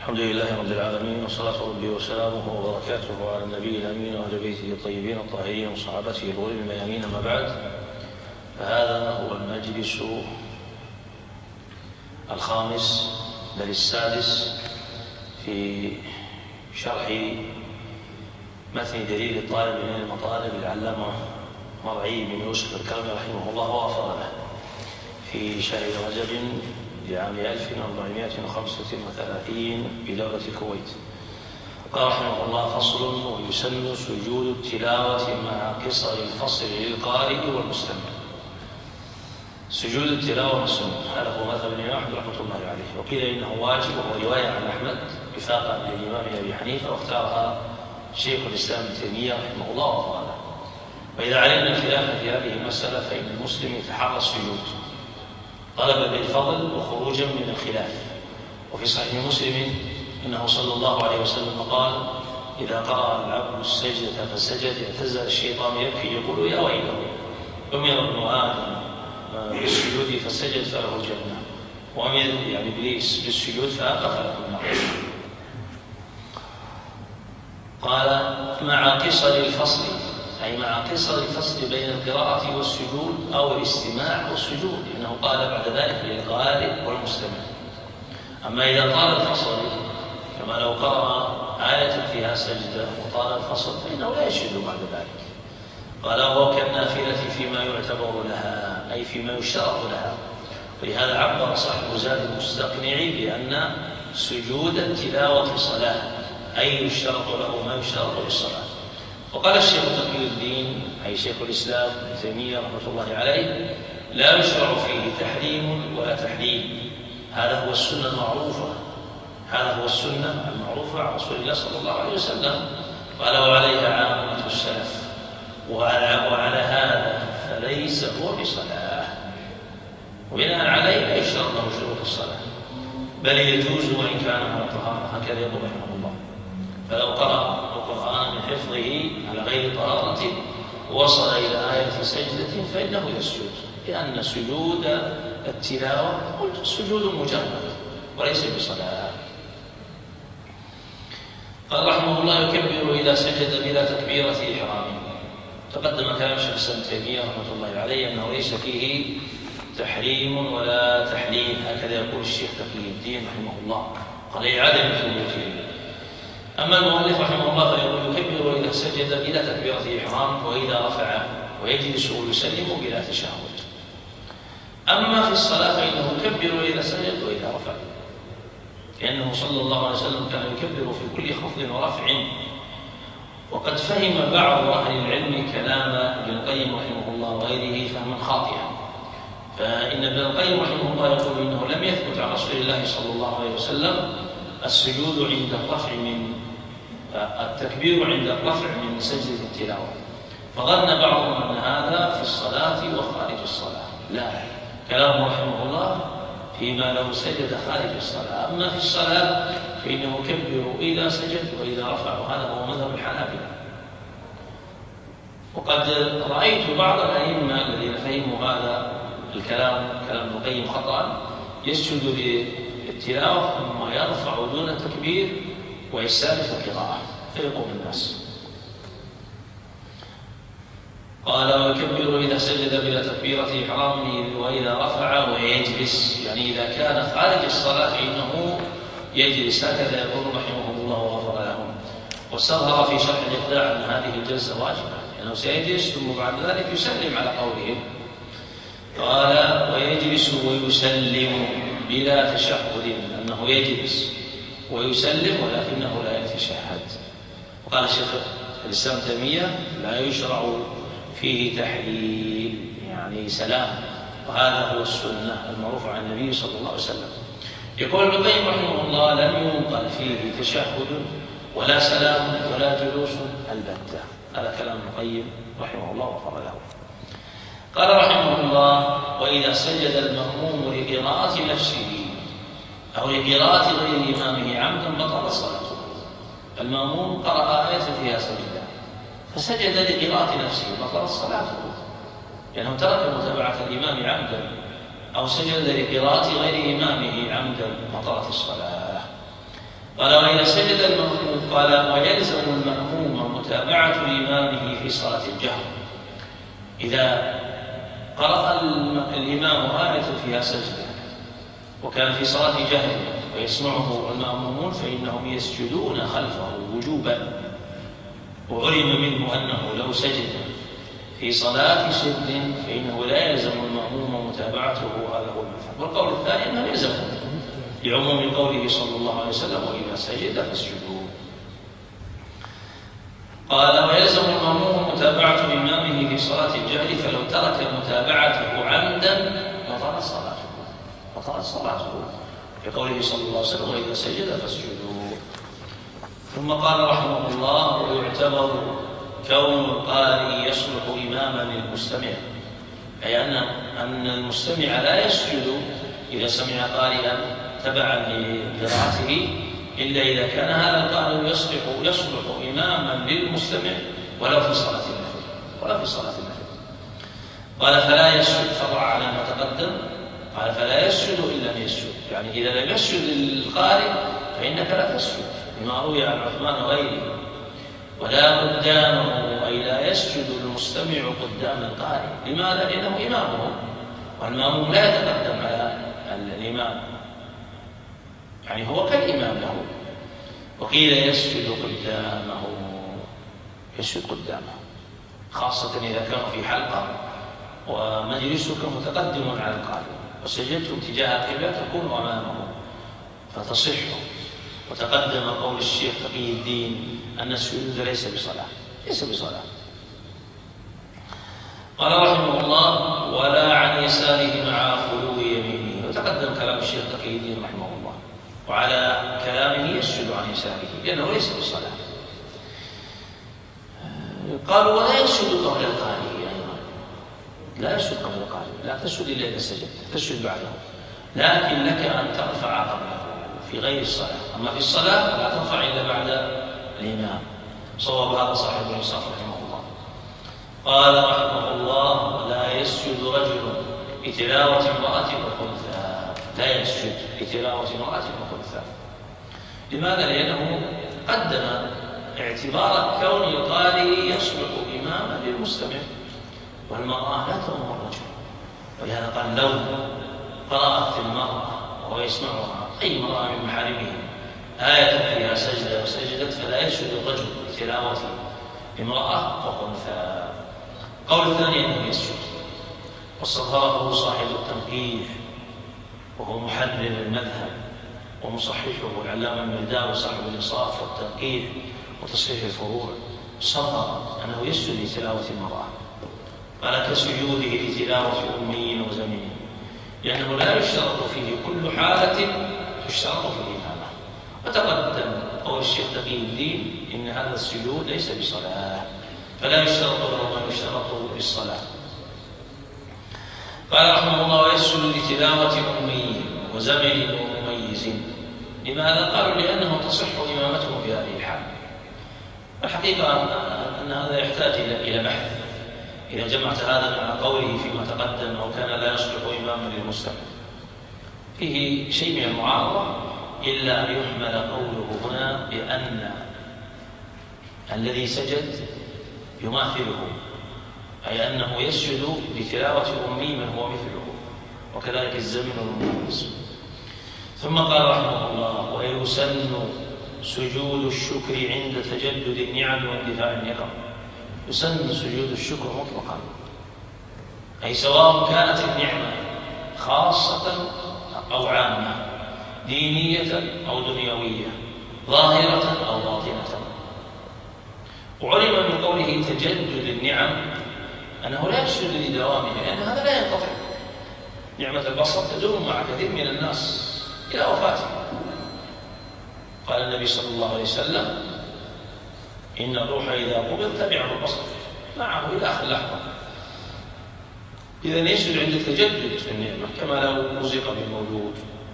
الحمد لله رب العالمين، وصلاة ربي وسلامه وبركاته على النبي الأمين وأهل بيته الطيبين الطاهرين وصحابته الغر الميامين، أما بعد، فهذا هو المجلس الخامس بل السادس في شرح متن دليل الطالب من المطالب العلامة مرعي بن يوسف الكرمي رحمه الله وغفر له في شهر رجب لعام 1435 بدولة الكويت. قال رحمه الله: فصل: ويسن سجود التلاوة مع قصر الفصل للقارئ والمستمع. سجود التلاوة مسنون، هذا هو مذهب الإمام أحمد رحمة الله عليه، وقيل إنه واجب، وهو رواية عن أحمد وفاقا للإمام أبي حنيفة، واختارها شيخ الإسلام ابن تيمية رحمه الله وغفر له. وإذا علمنا الخلاف في هذه المسألة فإن المسلم يتحرى السجود طلبا بالفضل وخروجا من الخلاف. وفي صحيح مسلم انه صلى الله عليه وسلم قال: اذا قرأ العبد السجدة فسجد اعتزل الشيطان يبكي يقول: يا ويله، امر ابن ادم بالسجود فسجد فله الجنة، وامر يعني ابليس بالسجود فابى فله النار. قال: مع قصر الفصل، أي مع قصر الفصل بين القراءة والسجود أو الاستماع والسجود، لأنه قال بعد ذلك للقارئ والمستمع. أما إذا طال الفصل كما لو قرأ آية فيها سجدة وطال الفصل فإنه لا يسجد بعد ذلك. قال: وهو كالنافلة فيما يعتبر لها، أي فيما يشترط لها. ولهذا عبر صاحب زاد المستقنع بأن سجود التلاوة صلاة، أي يشترط له ما يشترط للصلاة. وقال الشيخ تقي الدين، أي شيخ الإسلام ابن تيمية رحمة الله عليه: لا يشرع فيه تحريم ولا تحليل، هذا هو السنة المعروفة، هذا هو السنة المعروفة عن رسول الله صلى الله عليه وسلم. قال: وعليها عامة السلف، وعلى هذا فليس هو بصلاة. وبناء عليه لا يشترط له شروط الصلاة، بل يجوز وإن كان على طهارة، هكذا يقول رحمه الله. فلو قرأ القرآن من حفظه على غير طهارة وصل إلى آية سجدة فإنه يسجد، لأن سجود التلاوة سجود مجرد وليس بصلاة. قال رحمه الله: يكبر إذا سجد بلا تكبيرة إحرام. تقدم كلام شيخ الإسلام ابن تيمية رحمة الله عليه أنه ليس فيه تحريم ولا تحليل، هكذا يقول الشيخ تقي الدين رحمه الله، قال: عدم ثبوته. أما المؤلف رحمه الله فيقول: يكبر إذا سجد بلا تكبيرة إحرام، وإذا رفع ويجلس ويسلم بلا تشهد. أما في الصلاة فإنه يكبر إذا سجد وإذا رفع، لأنه صلى الله عليه وسلم كان يكبر في كل خفض ورفع. وقد فهم بعض أهل العلم كلام ابن القيم رحمه الله وغيره فهما خاطئا، فإن ابن القيم رحمه الله يقول إنه لم يثبت عن رسول الله صلى الله عليه وسلم السجود عند الرفع من التكبير عند الرفع من سجدة التلاوة، فظن بعضهم أن هذا في الصلاة وخارج الصلاة. لا، كلامه رحمه الله فيما لو سجد خارج الصلاة. أما في الصلاة فإنه يكبر إذا سجد وإذا رفع، وهذا هو مذهب الحنابلة. وقد رأيت بعض الأئمة الذين فهموا هذا الكلام كلام ابن القيم خطأ يسجد للتلاوة ثم يرفع دون تكبير ويستأنف القراءة فيقوم الناس. قال: ويكبر إذا سجد بلا تكبيرة إحرامه، وإذا رفع ويجلس، يعني إذا كان خارج الصلاة فإنه يجلس، هكذا يقول رحمه الله وغفر لهم. واستظهر في شرح الإقلاع أن هذه الجلسة واجبة، لأنه سيجلس ثم بعد ذلك يسلم على قولهم. قال: ويجلس ويسلم بلا تشهد، أنه يجلس ويسلم ولكنه لا يتشهد. وقال الشيخ الإسلام ابن تيمية: لا يشرع فيه تحليل، يعني سلام، وهذا هو السنة المعروفة عن النبي صلى الله عليه وسلم. يقول ابن القيم رحمه الله: لم ينقل فيه تشهد ولا سلام ولا جلوس البتة. هذا كلام ابن القيم رحمه الله وغفر له. قال رحمه الله: وإذا سجد المأموم لقراءة نفسه أو لقراءة غير إمامه عمدا بطلت صلاته. المأموم قرأ آية فيها سجدة فسجد لقراءة نفسه بطلت صلاته، لأنه ترك متابعة الإمام عمدا، أو سجد لقراءة غير إمامه عمدا بطلت الصلاة. قال وإذا سجد المأموم قال ويلزم المأموم متابعة إمامه في صلاة الجهر. إذا قرأ الإمام آية فيها سجدة وكان في صلاة جهر ويسمعه المأمومون فإنهم يسجدون خلفه وجوبا، وعلم منه أنه لو سجد في صلاة سر فإنه لا يلزم المأموم متابعته، هذا هو المذهب. والقول الثاني أنه يلزمه لعموم قوله صلى الله عليه وسلم وإذا سجد فاسجدوا. قال ويلزم المأموم متابعة إمامه في صلاة الجهر فلو ترك متابعته عمدا بطلت صلاته لقوله صلى الله عليه وسلم وإذا سجد فاسجدوا. ثم قال رحمه الله ويعتبر كون القارئ يصلح إماما للمستمع، أي أن المستمع لا يسجد إذا سمع قارئا تبعا لقراءته إلا إذا كان هذا القارئ يصلح إماما للمستمع ولو في صلاة النفل. قال فلا يسجد، فرع على ما تقدم، قال فلا يسجد إلا أن يسجد، يعني إذا لم يسجد القارئ فإنك لا تسجد لما روي عن عثمان وغيره. ولا قدامه، أي لا يسجد المستمع قدام القارئ. لماذا؟ لأنه إمامه، والمأموم لا يتقدم على الإمام، يعني هو كالإمام له. وقيل يسجد قدامه خاصة إذا كانوا في حلقة ومجلسك متقدم على القارئ وسجدتم تجاه القبلة تكون أمامه فتصح. وتقدم قول الشيخ تقي الدين أن السجود ليس بصلاة. قال رحمه الله ولا عن يساره مع خلو يمينه. وتقدم كلام الشيخ تقي الدين رحمه الله، وعلى كلامه يسجد عن يساره لأنه ليس بصلاة. قالوا ولا يسجد قبل القارئ، لا يسجد قبل القارئ، لا تسجد إلا إذا سجدت، تسجد بعده، لكن لك أن ترفع قبله في غير الصلاة. أما في الصلاة لا ترفع إلا بعد الإمام. صواب هذا صاحب الإنصاف رحمه الله. قال رحمه الله لا يسجد رجل بتلاوة امرأة وخنثى، لا يسجد بتلاوة امرأة وخنثى. لماذا؟ لأنه قدم اعتبار كون القارئ يصلح إماما للمستمع، والمرأة لا تؤم الرجل، ولهذا قال لو قرأت المرأة وهو يسمعها أي امرأة من محارمه آية فيها سجدة وسجدت فلا يسجد الرجل بتلاوة امرأة وخنثى. قول الثاني أنه يسجد، وصفاه صاحب التنقيح وهو محرر المذهب ومصححه العلامة المرداوي صاحب الإنصاف والتنقيح وتصحيح الفروع، صفى أنه يسجد لتلاوة المرأة. قال كسجوده لتلاوة أمي وزمين، لأنه لا يشترط فيه كل حالة تشترط في الإمامة. وتقدم قول الشيخ تقي الدين إن هذا السجود ليس بصلاة، فلا يشترط له ما يشترط بالصلاة. قال رحمه الله ويسجد لتلاوة أمي وزمن ومميز. لماذا؟ قالوا لأنه تصح إمامته في هذه الحال. الحقيقة أن هذا يحتاج إلى بحث. إذا جمعت هذا مع قوله فيما تقدم أو كان لا يصلح إماما للمستمع فيه شيء من المعارضة، إلا أن يحمل قوله هنا بأن الذي سجد يماثله، أي أنه يسجد بتلاوة أمي من هو مثله، وكذلك الزمن والمميز. ثم قال رحمه الله ويسن سجود الشكر عند تجدد النعم واندفاع النقم. يسن سجود الشكر مطلقا، أي سواء كانت النعمة خاصة أو عامة، دينية أو دنيوية، ظاهرة أو باطنة. وعلم من قوله تجدد النعم أنه لا يسجد لدوامها، لأن هذا لا ينقطع. نعمة البصر تدوم مع كثير من الناس إلى وفاته. قال النبي صلى الله عليه وسلم إن الروح إذا قبض تبعه البصر معه إلى آخر لحظة. إذن يسجد عند التجدد في النعمة، كما لو رزق بالموجود.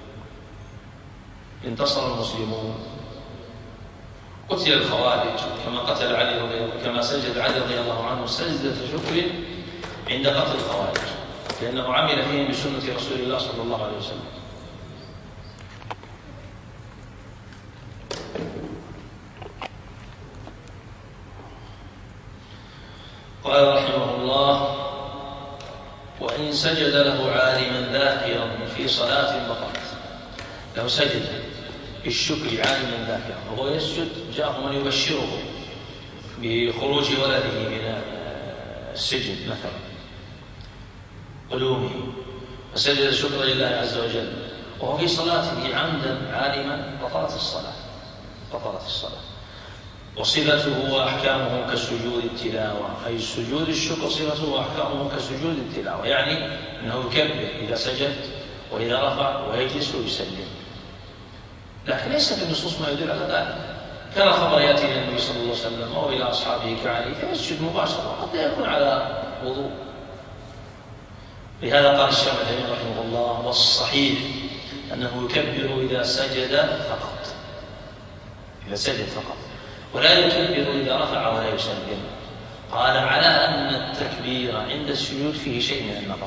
انتصر المسلمون، قتل الخوارج كما قتل علي كما سجد علي رضي الله عنه سجدة شكر عند قتل الخوارج، لأنه عمل فيهم بسنة رسول الله صلى الله عليه وسلم. سجد له عالما ذاكرا في صلاة بطلت. لو سجد بالشكر عالما ذاكرا وهو يسجد جاءه من يبشره بخروج ولده من السجن مثلا قدومه، فسجد شكرا لله عز وجل وهو في صلاته عمدا عالما بطلت الصلاة. وصفته وأحكامه كسجود التلاوة، أي سجود الشكر صفته وأحكامه كسجود التلاوة، يعني أنه يكبر إذا سجد وإذا رفع ويجلس ويسلم. لكن ليس في النصوص ما يدل على ذلك. كان الخبر يأتي إلى النبي صلى الله عليه وسلم أو إلى أصحابه كعلي فيسجد مباشرة وقد لا يكون على وضوء. لهذا قال الشيخ ابن رحمه الله والصحيح أنه يكبر إذا سجد فقط ولا يكبر إذا رفع ولا يسلم. قال على أن التكبير عند السجود فيه شيء من النظر.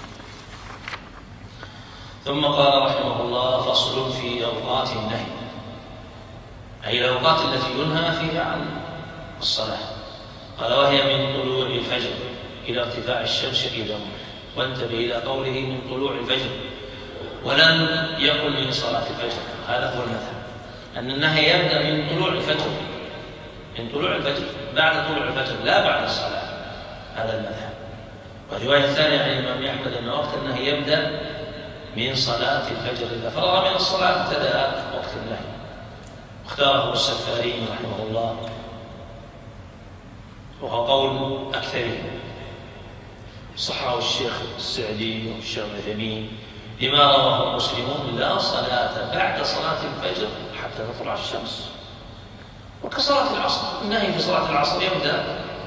ثم قال رحمه الله فصل في أوقات النهي، أي الأوقات التي ينهى فيها عن الصلاة. قال وهي من طلوع الفجر إلى ارتفاع الشمس قيل وانتبه إلى قوله من طلوع الفجر ولم يقل من صلاة الفجر. هذا هو المذهب أن النهي يبدأ من طلوع الفجر، بعد طلوع الفجر لا بعد الصلاة. هذا المذهب. والرواية الثانية عن الإمام أحمد أن وقت النهي يبدأ من صلاة الفجر، إذا فرغ من الصلاة ابتدأ وقت النهي. اختاره السفاري رحمه الله وهو قول أكثرهم، صححه الشيخ السعدي والشيخ العثيمين لما رواه المسلمون لا صلاة بعد صلاة الفجر حتى تطلع الشمس. وكصلاة العصر النهي في صلاة العصر يبدأ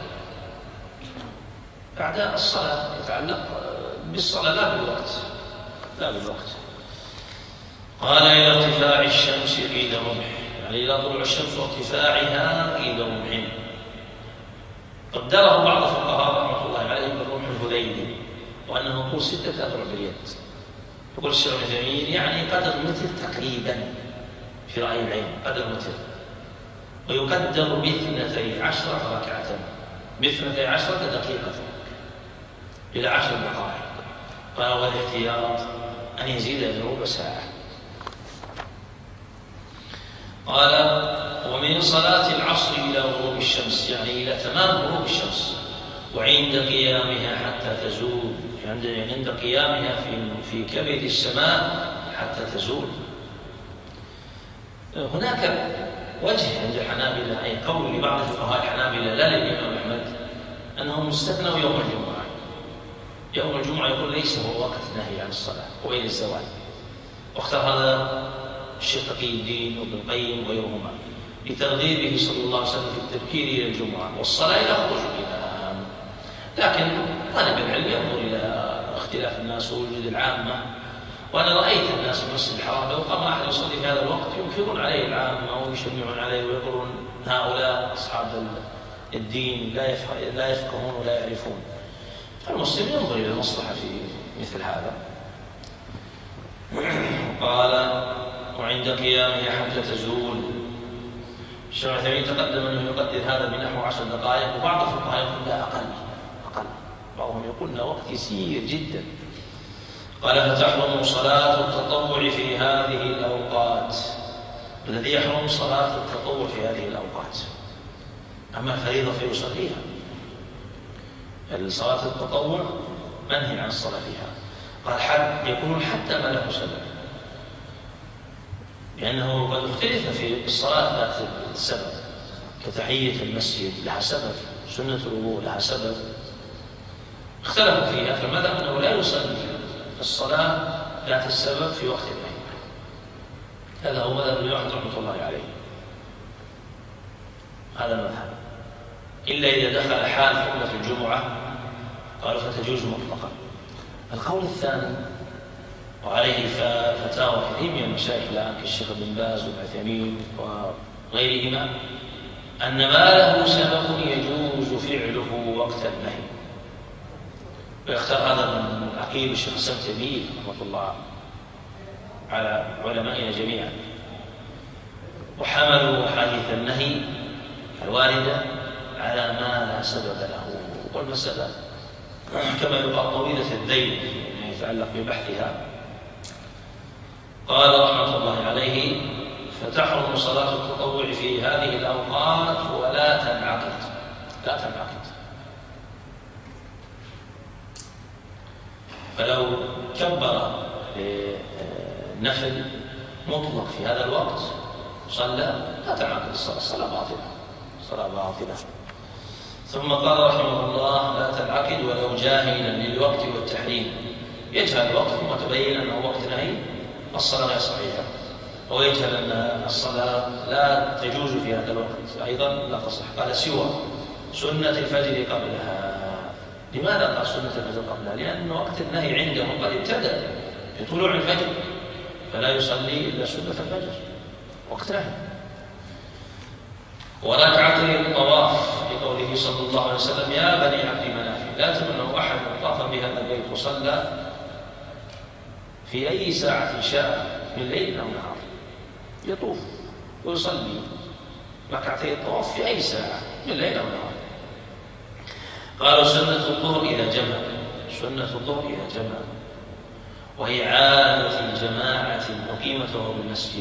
بعد الصلاة، يتعلق بالصلاة لا بالوقت. قال إلى ارتفاع الشمس قيل رمح، يعني إلى طلوع الشمس وارتفاعها قيل رمح. قدره بعض الفقهاء رحمه الله عليهم بالرمح الهذيلي وأنه طول 6 أذرع باليد. يقول الشيخ العثيمين يعني قدر متر تقريبا في رأي العين، قدر متر. ويقدر ب12 ركعة، ب12 دقيقة إلى 10 دقائق. قال والاحتياط أن يزيد إلى ربع ساعة. قال ومن صلاة العصر إلى غروب الشمس، يعني إلى تمام غروب الشمس، وعند قيامها حتى تزول، يعني عند قيامها في كبد السماء حتى تزول. هناك وجه عند الحنابلة، أي قول لبعض الفقهاء الحنابلة لا للإمام أحمد، أنهم استثنوا يوم الجمعة. يوم الجمعة يقول ليس هو وقت نهي عن الصلاة وإلى الزوال. واختار هذا الشيخ تقي الدين وابن القيم وغيرهما لترغيبه صلى الله عليه وسلم في التبكير إلى الجمعة والصلاة إلى خروج الإمام. لكن طالب العلم ينظر إلى اختلاف الناس ووجود العامة. وأنا رأيت الناس في المسجد الحرام لو قام أحد يصلي في هذا الوقت ينكرون عليه العامة أو يشنعون عليه ويقولون هؤلاء أصحاب الدين لا يفقهون ولا يعرفون. فالمسلم ينظر إلى المصلحة في مثل هذا. قال وعند قيامه حتى تزول. الشيخ العثيمين تقدم أنه يقدر هذا بنحو 10 دقائق، وبعض الفقهاء يقول لا أقل، بعضهم يقول له وقت يسير جدا. قال فتحرم صلاة التطوع في هذه الأوقات. الذي يحرم صلاة التطوع في هذه الأوقات، أما الفريضة فيصليها. صلاة التطوع منهي عن الصلاة فيها. قال يكون حتى ما له سبب، لأنه قد اختلف في الصلاة ذات السبب، كتحية المسجد لها سبب، سنة الوضوء لها سبب، اختلفوا فيها. فالمذهب أنه لا يصلي الصلاة ذات السبب في وقت النهي. هذا هو مذهب ابن أحمد رحمة الله عليه. هذا المذهب، إلا إذا دخل حال حكمة الجمعة قالوا فتجوز مطلقا. القول الثاني وعليه فتاوى كثير من المشايخ الآن كالشيخ ابن باز والعثيمين وغيرهما أن ما له سبب يجوز فعله وقت النهي. ويختار هذا من عقيل الشيخ السمتمي رحمة الله على علمائنا جميعا. وحملوا أحاديث النهي الواردة على ما لا سبب له. والمسألة كما يقال طويلة الذيل يعني يتعلق ببحثها. قال رحمة الله عليه: فتحرم صلاة التطوع في هذه الأوقات ولا تنعقد. لا تنعقد. فلو كبر نفل مطلق في هذا الوقت صلى لا تنعقد الصلاة باطلة، صلاة باطلة. ثم قال رحمه الله: لا تنعقد ولو جاهلا للوقت والتحريم، يجهل الوقت ثم تبين أنه وقت نهي الصلاة غير صحيحة، ويجهل أن الصلاة لا تجوز في هذا الوقت أيضا لا تصح. قال: سوى سنة الفجر قبلها. لماذا قال سنة الفجر قبلها؟ لأن وقت النهي عندهم قد ابتدأ بطلوع الفجر، فلا يصلي إلا سنة الفجر وقت نهي. وركعتي الطواف لقوله صلى الله عليه وسلم: يا بني عبد مناف لا تمنعوا أحد طاف بهذا البيت وصلى في أي ساعة شاء من ليل أو نهار، يطوف ويصلي ركعتي الطواف في أي ساعة من ليل أو نهار. قالوا: سنة الظهر إذا جمع، سنة الظهر إذا جمع، وهي عادة الجماعة مقيمته بالمسجد.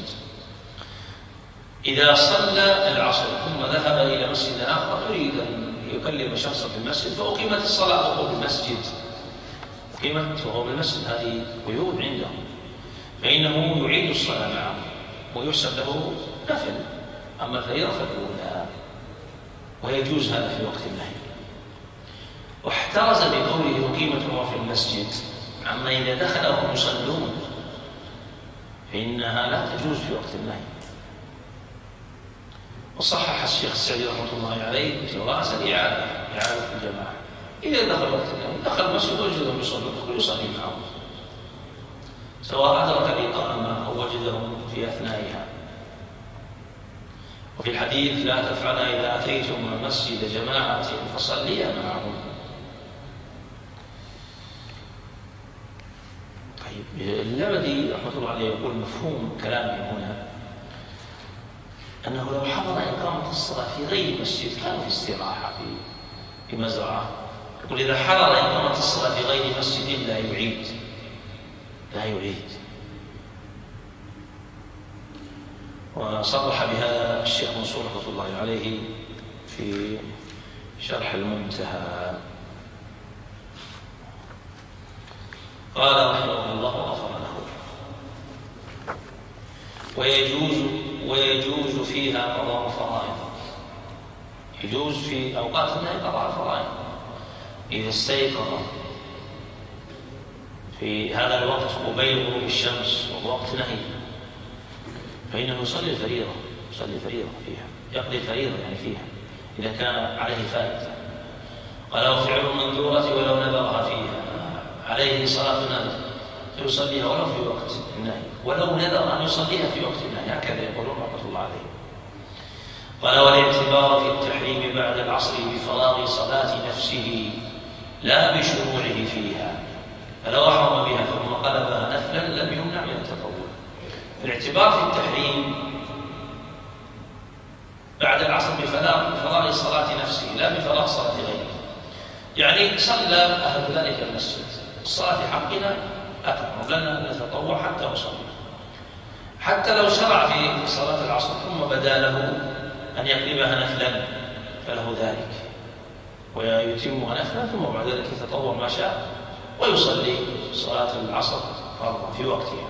إذا صلى العصر ثم ذهب إلى مسجد آخر يريد أن يكلم شخصا في المسجد فأقيمت الصلاة وهو بالمسجد، أقيمت وهو بالمسجد، هذه قيود عندهم، فإنه يعيد الصلاة معه ويحسب له نفل. أما الفريضة فالأولى، ويجوز هذا في وقت النهي. واحترز بقوله أقيمت وهو في المسجد عما إذا دخل وهم يصلون، فإنها لا تجوز في وقت النهي. وصحح الشيخ السعدي رحمه الله عليه جواز إعادة الجماعة إذا دخل وقت النهي، دخل المسجد وجدهم يصلون يصلي معهم، سواء أدرك الإقامة أو وجدهم في أثنائها. وفي الحديث: لا تفعل إذا أتيتم مسجد جماعة فصليا معهم. طيب، اللبدي رحمه الله عليه يقول: مفهوم كلامه هنا أنه لو حضر إقامة الصلاة في غير مسجد كانوا في استراحة في مزرعة، يقول: إذا حضر إقامة الصلاة في غير مسجد لا يعيد. وصرح بهذا الشيخ منصور رحمه الله عليه في شرح المنتهى. قال رحمه الله غفر له: ويجوز فيها قضاء فرائض. يجوز في أوقات النهي قضاء الفرائض. إذا استيقظ في هذا الوقت قبيل غروب الشمس ووقت نهي فإنه يصلي الفريضة فيها، يقضي الفريضة يعني فيها إذا كان عليه فائدة. قال: وفعل المنذورة ولو نذرها فيها، عليه صلاة نذر فيصليها ولو في وقت النهي، ولو نذر أن يصليها في وقت النهي، هكذا يقولون رحمة الله عليه. قال: والاعتبار في التحريم بعد العصر بفراغ صلاة نفسه لا بشروعه فيها، فلو أحرم بها ثم قلبها نفلا لم يمنع من التطوع. الاعتبار في التحريم بعد العصر بفراغ صلاة نفسه لا بفراغ صلاة غيره، يعني صلى أهل ذلك المسجد الصلاة في حقنا أكبر لنا نتطوع حتى نصلي، حتى لو شرع في صلاة العصر ثم بدا له أن يقلبها نفلا فله ذلك ويتمها نفلا، ثم بعد ذلك يتطوع ما شاء ويصلي صلاة العصر فرضا في وقتها.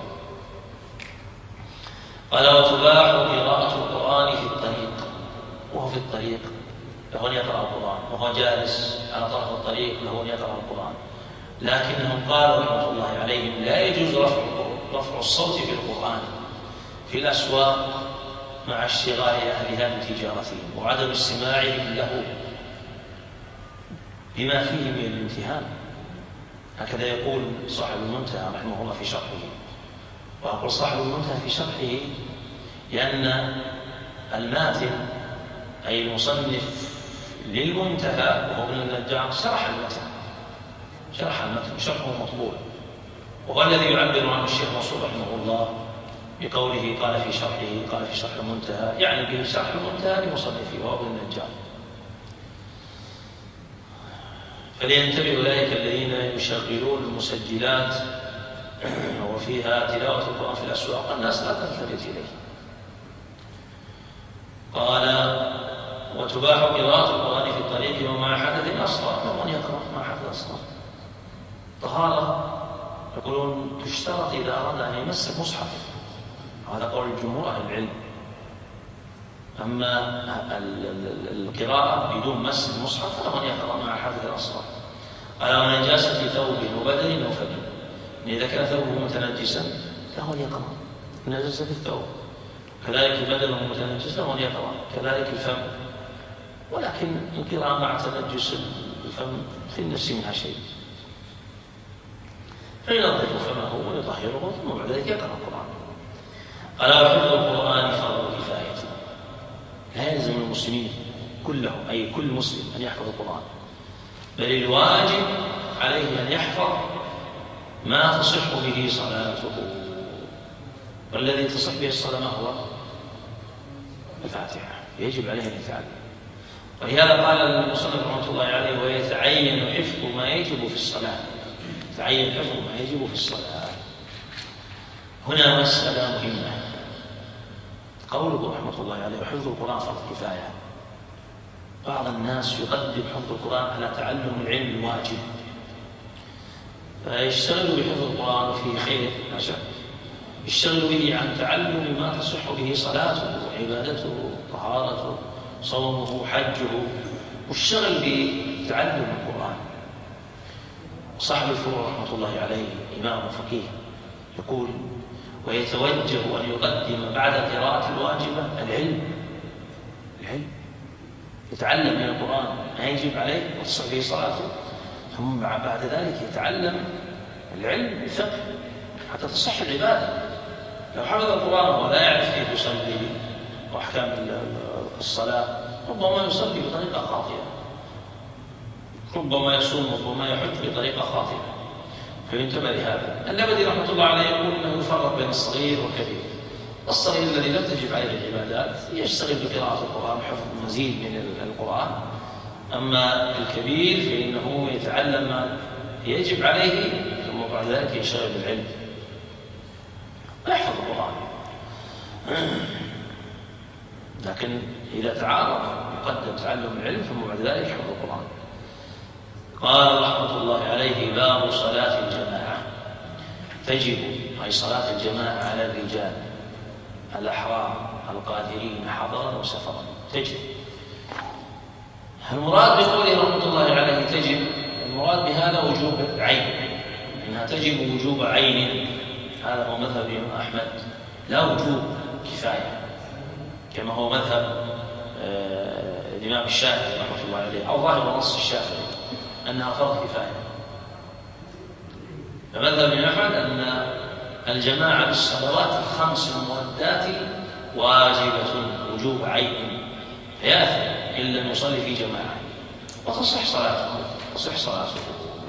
قال: وتباح قراءة القرآن في الطريق، وهو في الطريق له أن يقرأ القرآن، وهو جالس على طرف الطريق له أن يقرأ القرآن، لكنهم قالوا رحمة الله عليهم: لا يجوز رفع الصوت بالقرآن في الأسواق مع اشتغال أهلها بتجارتهم وعدم استماعهم له بما فيه من الامتهان. هكذا يقول صاحب المنتهى رحمه الله في شرحه. وأقول صاحب المنتهى في شرحه لأن الماتن أي المصنف للمنتهى وهو ابن النجار شرح المتن وشرحه مطبوع، وهو الذي يعبر عنه الشيخ منصور رحمه الله بقوله قال في شرح المنتهى، يعني به شرح المنتهى لمصنفه وهو ابن النجار. فلينتبه أولئك الذين يشغلون المسجلات وفيها تلاوة القرآن في الأسواق، الناس لا تلتفت إليه. قال: وتباح قراءة القرآن في الطريق ومع حدث أصغر. من يقرأ مع حدث أصغر؟ طهارة يقولون تشترط إذا أراد أن يمس المصحف، هذا قول الجمهور أهل العلم. أما القراءة بدون مس المصحف فمن يقرأ مع حدث أصغر. قال: ونجاسة ثوب وبدن أو فم، إذا كان ثوبه متنجسا فهو يقرأ نجاسة الثوب، كذلك بدنه متنجسا وهو يقرأ، كذلك الفم. ولكن القراءة مع تنجس الفم في النفس منها شيء، فينظف فمه ويطهره ثم بعد ذلك يقرأ القرآن. قال: وحفظ القرآن فرض كفاية، لا يلزم المسلمين كلهم أي كل مسلم أن يحفظ القرآن، بل الواجب عليه أن يحفظ ما تصح به صلاته. والذي تصح به الصلاة ما هو؟ الفاتحة، يجب عليه أن يتعلم. ولهذا قال المصنف رحمه الله عليه: ويتعين حفظ ما يجب في الصلاة. يتعين حفظ ما يجب في الصلاة. هنا مسألة مهمة، قوله رحمه الله عليه: وحفظ القرآن فرض كفاية. بعض الناس يقدم حفظ القرآن على تعلم العلم الواجب، فيشتغل بحفظ القرآن في خير ما شاء، يشتغل به عن تعلم ما تصح به صلاته وعبادته طهارته صومه حجه، واشتغل بتعلم القرآن. صاحب الفروع رحمة الله عليه إمام فقيه يقول: ويتوجه أن يقدم بعد القراءة الواجبة العلم، يتعلم من القرآن ما يجب عليه وتصح به صلاته، ثم بعد ذلك يتعلم العلم الفقه حتى تصح العبادة. لو حفظ القرآن ولا يعرف كيف يصلي وأحكام الصلاة ربما يصلي بطريقة خاطئة، ربما يصوم، ربما يحج بطريقة خاطئة، فينتبه لهذا. اللبدي رحمة الله عليه يقول أنه يفرق بين الصغير والكبير. الصغير الذي لم تجب عليه العبادات يشتغل بقراءة القرآن وحفظ مزيد من القرآن، أما الكبير فإنه يتعلم ما يجب عليه ثم بعد ذلك يشتغل بالعلم ويحفظ القرآن. لكن إذا تعارض يقدم تعلم العلم ثم بعد ذلك يحفظ القرآن. قال رحمة الله عليه: باب صلاة الجماعة. تجب أي صلاة الجماعة على الرجال الأحرار القادرين حضرا وسفرا، تجب. المراد بقوله رحمة الله عليه تجب، المراد بهذا وجوب عين، إنها تجب وجوب عين. هذا هو مذهب الإمام أحمد، لا وجوب كفاية كما هو مذهب الإمام الشافعي رحمة الله عليه، أو ظاهر نص الشافعي أنها فرض كفاية. فمذهب الإمام أحمد أن الجماعة بالصلوات الخمس المؤدات واجبة وجوب عين، فيأثم إن لم يصلي في جماعة وتصح صلاته.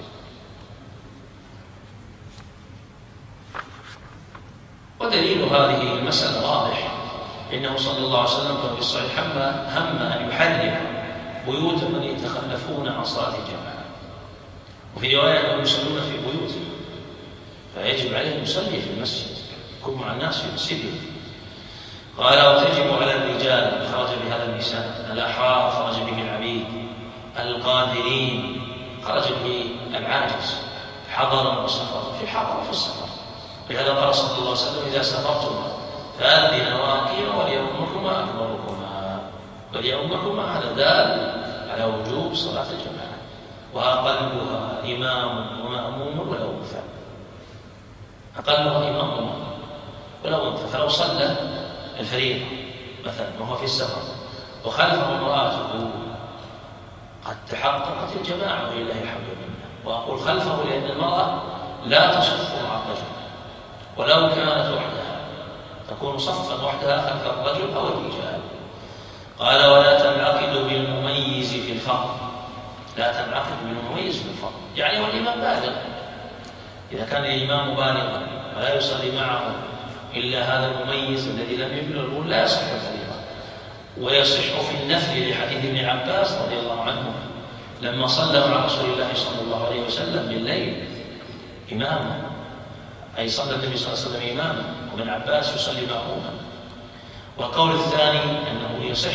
ودليل هذه المسألة واضح، إنه صلى الله عليه وسلم كان في الصحيح هم أن يحرم بيوت من يتخلفون عن صلاة الجماعة، وفي رواية أنهم يصلون في بيوتهم، فيجب عليه أن يصلي في المسجد، يكون مع الناس في مسجده. قال: وتجب على الرجال، خرج بهذا النساء، الأحرار خرج به العبيد، القادرين خرج به العاجز، حضرا وسفرا، في الحضر وفي السفر. لهذا قال صلى الله عليه وسلم: إذا سافرتما فأذن واقيما وليؤمكما أكبركما. وليؤمكما هذا دال على وجوب صلاة الجماعة، وأقلها إمام ومأموم ولو أنثى، أقلها إمام ومأموم ولو أنثى. فلو صلى الفريضة مثلا وهو في السفر وخلفه امرأته قد تحققت الجماعة ولله الحمد لله. وأقول خلفه لأن المرأة لا تصف مع الرجل، ولو كانت وحدها تكون صفا وحدها خلف الرجل أو الرجال. قال: ولا تنعقد بالمميز في الفرض. لا تنعقد بالمميز في الفرض يعني والإمام بالغ، إذا كان الإمام بالغا ولا يصلي معه إلا هذا المميز الذي لم يبلغ لا يصح الفريضة. ويصح في النفل لحديث ابن عباس رضي الله عنه لما صلى مع رسول الله صلى الله عليه وسلم بالليل إماما، أي صلى النبي صلى الله عليه وسلم إماما وابن عباس يصلي مأموما. والقول الثاني أنه يصح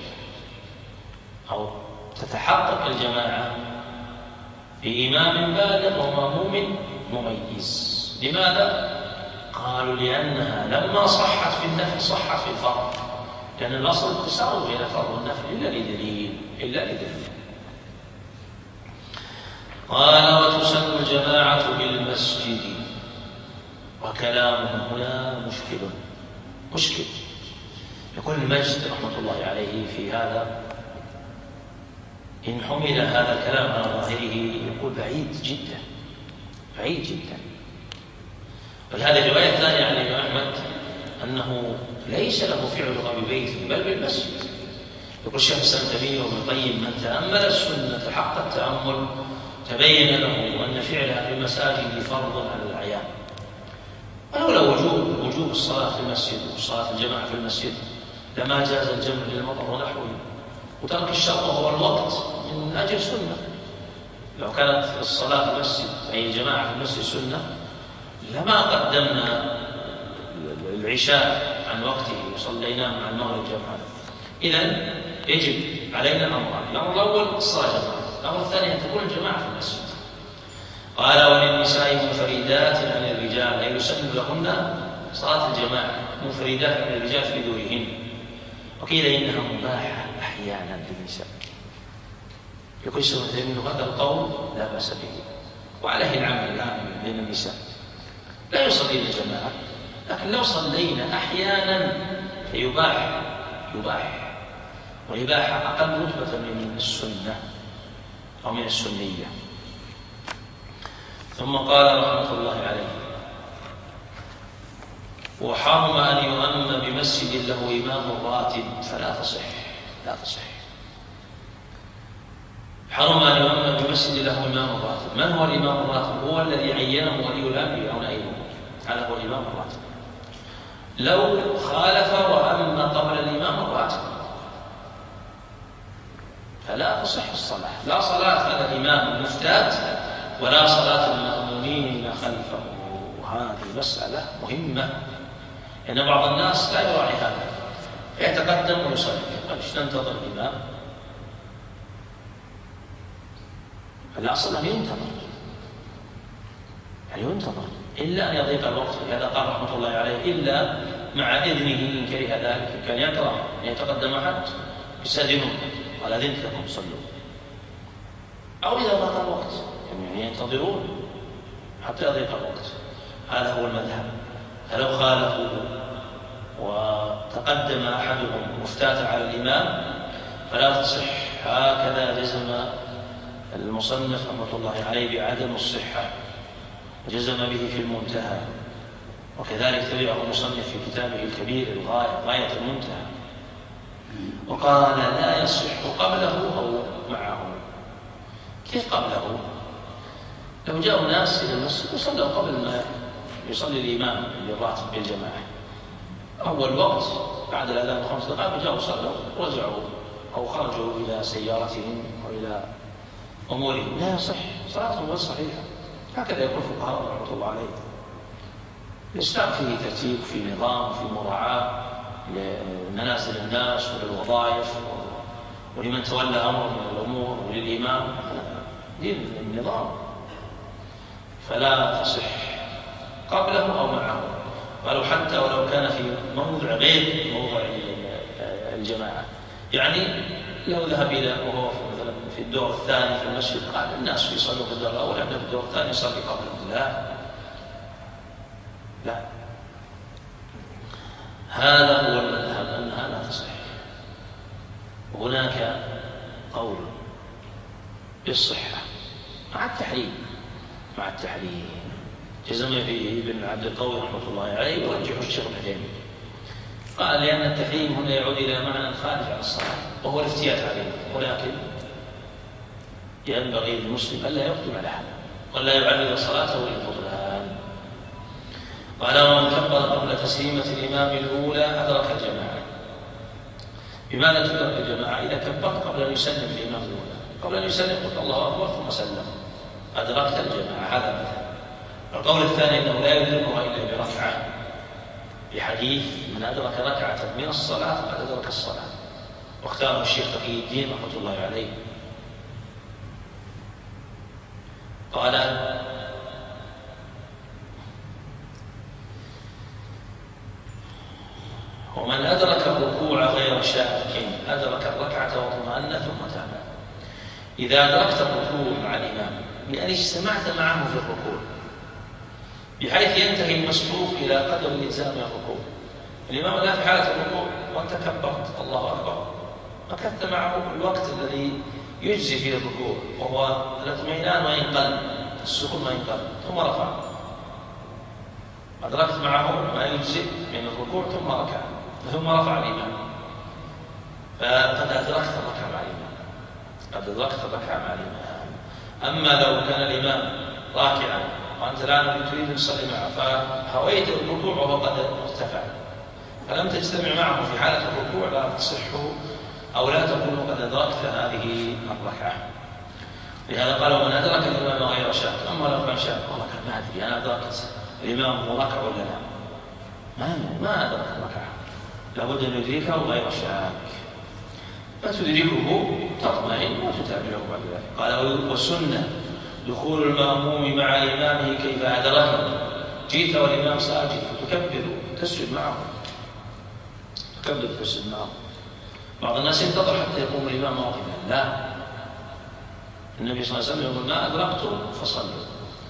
أو تتحقق الجماعة بإمام بالغ ومأموم مميز. لماذا؟ قالوا لأنها لما صحت في النفل صحت في الفرض، لأن الأصل التساوي بين الفرض والنفل إلا لدليل. قال وتسن الجماعة بالمسجد. وكلامه هنا مشكل. يقول المجد رحمة الله عليه في هذا إن حمل هذا الكلام على ظاهره يقول بعيد جدا. ولهذه الرواية الثانية عن الإمام أحمد أنه ليس له فعلها ببيته بل بالمسجد. يقول الشيخ الإسلام تيمية وابن القيم من تأمل السنة حق التأمل تبين له أن فعلها في المساجد فرض على الأعيان، ولولا وجوب الصلاة في المسجد وصلاة الجماعة في المسجد لما جاز الجمع للمطر ونحوه. وترك الشرط وهو الوقت من أجل سنة. لو كانت الصلاة في المسجد أي الجماعة في المسجد سنة لما قدمنا العشاء عن وقته وصليناه مع المغرب جمعا. إذن يجب علينا أمران: الأمر الأول الصلاة جماعة، الأمر الثاني أن تكون الجماعة في المسجد. قال وللنساء منفردات عن الرجال، أي يسن لهن صلاة الجماعة منفردات عن الرجال في دورهن. وقيل إنها مباحة أحيانا للنساء. يقول شيخ الإسلام إنه هذا القول لا بأس به، وعليه العمل الآن بين النساء. لا يصلين الجماعة، لكن لو صلينا أحيانا فيباح، والإباحة أقل رتبة من السنة أو من السنية. ثم قال رحمة الله عليه: وحرم أن يؤم بمسجد له إمام راتب فلا تصح. حرم أن يؤم بمسجد له إمام راتب. من هو الإمام الراتب؟ هو الذي عينه ولي الأمر أو نائبه، هذا هو الإمام الراتب. لو خالف وأم قبل الإمام الراتب فلا تصح الصلاة، لا صلاة على الإمام المفتات ولا صلاة المأمومين خلفه. وهذه مسألة مهمة، لأن بعض الناس لا يراعي هذا، يتقدم ويصلي. قالش ننتظر الإمام؟ الأصل أن ينتظر إلا أن يضيق الوقت. لهذا قال رحمة الله عليه: إلا مع إذنه إن كره ذلك. كان يكره أن يتقدم أحد يستأذنون، قال أذنت لكم صلوا. أو إذا ضاق الوقت يعني ينتظرون حتى يضيق الوقت. هذا هو المذهب. فلو خالفوا وتقدم أحدهم مفتاتا على الإمام فلا تصح. هكذا جزم المصنف رحمة الله عليه بعدم الصحة، وجزم به في المنتهى، وكذلك تبعه المصنف في كتابه الكبير غاية المنتهى، وقال لا يصح قبله أو معه. كيف قبله؟ لو جاءوا ناس إلى المسجد وصلوا قبل ما يصلي الإمام الراتب بالجماعة، أول وقت بعد الأذان ب5 دقائق جاءوا صلوا ورجعوا أو خرجوا إلى سيارتهم أو إلى أمورهم، لا يصح، صلاتهم غير صحيحة. هكذا يقول الفقهاء رحمة الله عليه. الإسلام فيه ترتيب، فيه نظام، فيه مراعاة لمنازل الناس وللوظائف ولمن تولى أمر من الأمور وللإمام. دين النظام، فلا تصح قبله أو معه، ولو حتى ولو كان في موضع غير موضع الجماعة. يعني لو ذهب إلى وهو مثلا في الدور الثاني في المسجد، قال الناس يصلوا في الدور الأول، عنده في الدور الثاني يصلي قبله. لا، هذا هو المذهب أنها لا تصح. هناك قول بالصحة مع التحريم جزم فيه ابن عبد القوي رحمة الله عليه ورجح الشيخ الحجيمي. قال لأن التحريم هنا يعود إلى معنى خارج عن الصلاة وهو الافتيات عليه، ولكن ينبغي للمسلم ألا يقدم على هذا ولا يعرض صلاته للبطلان. قال ومن كبر قبل تسليمة الإمام الأولى أدرك الجماعة. بماذا تدرك الجماعة؟ إذا كبرت قبل أن يسلم الإمام الأولى، قبل أن يسلم قلت الله أكبر ثم سلم، أدركت الجماعة. هذا مثلا. القول الثاني أنه لا يدركها إلا بركعة، بحديث من أدرك ركعة من الصلاة فقد أدرك الصلاة، واختاره الشيخ تقي الدين رحمة الله عليه. قال ومن أدرك الركوع غير شاك أدرك الركعة واطمأن ثم تاب. إذا أدركت الركوع مع الإمام بأن اجتمعت معه في الركوع بحيث ينتهي المسبوق إلى قدر الإلزام الركوع، الإمام الآن في حالة الركوع وأنت كبرت الله أكبر، مكثت معه الوقت الذي يجزي فيه الركوع وهو الاطمئنان وإن قل، السكون وإن قل، ثم رفع، أدركت معه ما يجزي من الركوع ثم رفع الإمام، فقد أدركت الركعة مع الإمام، قد أدركت الركعة مع الإمام. أما لو كان الإمام راكعا وأنت الآن تريد أن تصلي معه فهويت الركوع وهو قد ارتفع فلم تجتمع معه في حالة الركوع لا تصح أو لا تكون قد أدركت هذه الركعة. لهذا قال ومن أدرك الإمام غير شاك. أما لو كان شاك والله كان ما أدري أنا أدركت الإمام هو ركع ولا لا، ما أدرك الركعة، لابد أن يدركه غير شاك، فتدركه تطمئن وتتابعه بعد ذلك. قال والسنة دخول المأموم مع إمامه كيف أدركه، جئت والإمام ساجد فتكبر تسجد معه، تكبر تسجد معه. بعض الناس ينتظر حتى يقوم الإمام واقفا، لا، النبي صلى الله عليه وسلم يقول ما أدركتم فصلوا.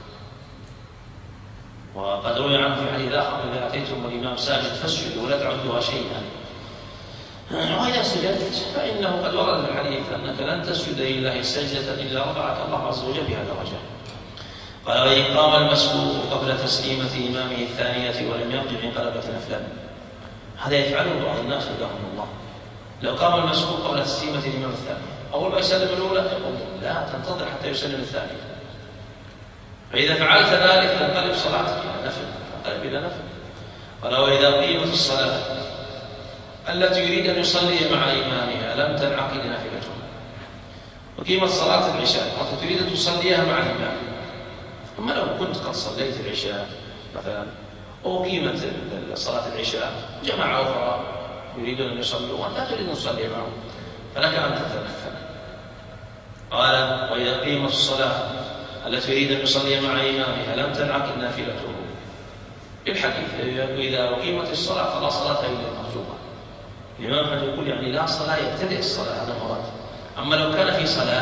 وقد روي عنه في حديث آخر إذا أتيتم والإمام ساجد فاسجدوا ولا تعدوها شيئا، وإذا سجدت فإنه قد ورد في الحديث أنك لن تسجد لله سجدة إلا رفعك الله عز وجل بها درجة. قال وإن قام المسبوق قبل تسليمة إمامه الثانية ولم يرجع انقلبت نفلا. هذا يفعله بعض الناس رحمهم الله، لو قام المسبوق قبل تسليمة الإمام الثانية أول ما يسلم الأولى يقوم، لا، تنتظر حتى يسلم الثانية، فإذا فعلت ذلك تنقلب صلاتك إلى نفل، تنقلب إلى نفل. قال وإذا قيمت الصلاة التي يريد أن يصلي مع إمامها لم تنعقد نافلته، وقيمت صلاة العشاء وأنت تريد أن تصليها مع الإمام، أما لو كنت قد صليت العشاء مثلا أو قيمت صلاة العشاء جماعة أخرى يريدون أن يصلوا وأنت لا تريد أن تصلي معهم فلك أن تتنفل. قال وإذا قيمت الصلاة التي يريد أن يصلي مع إمامها لم تنعقد نافلته، الحديث إذا أقيمت الصلاة فلا صلاة إلا المكتوبة. الإمام قد يقول يعني لا صلاة يبتدئ الصلاة، هذا مراد. أما لو كان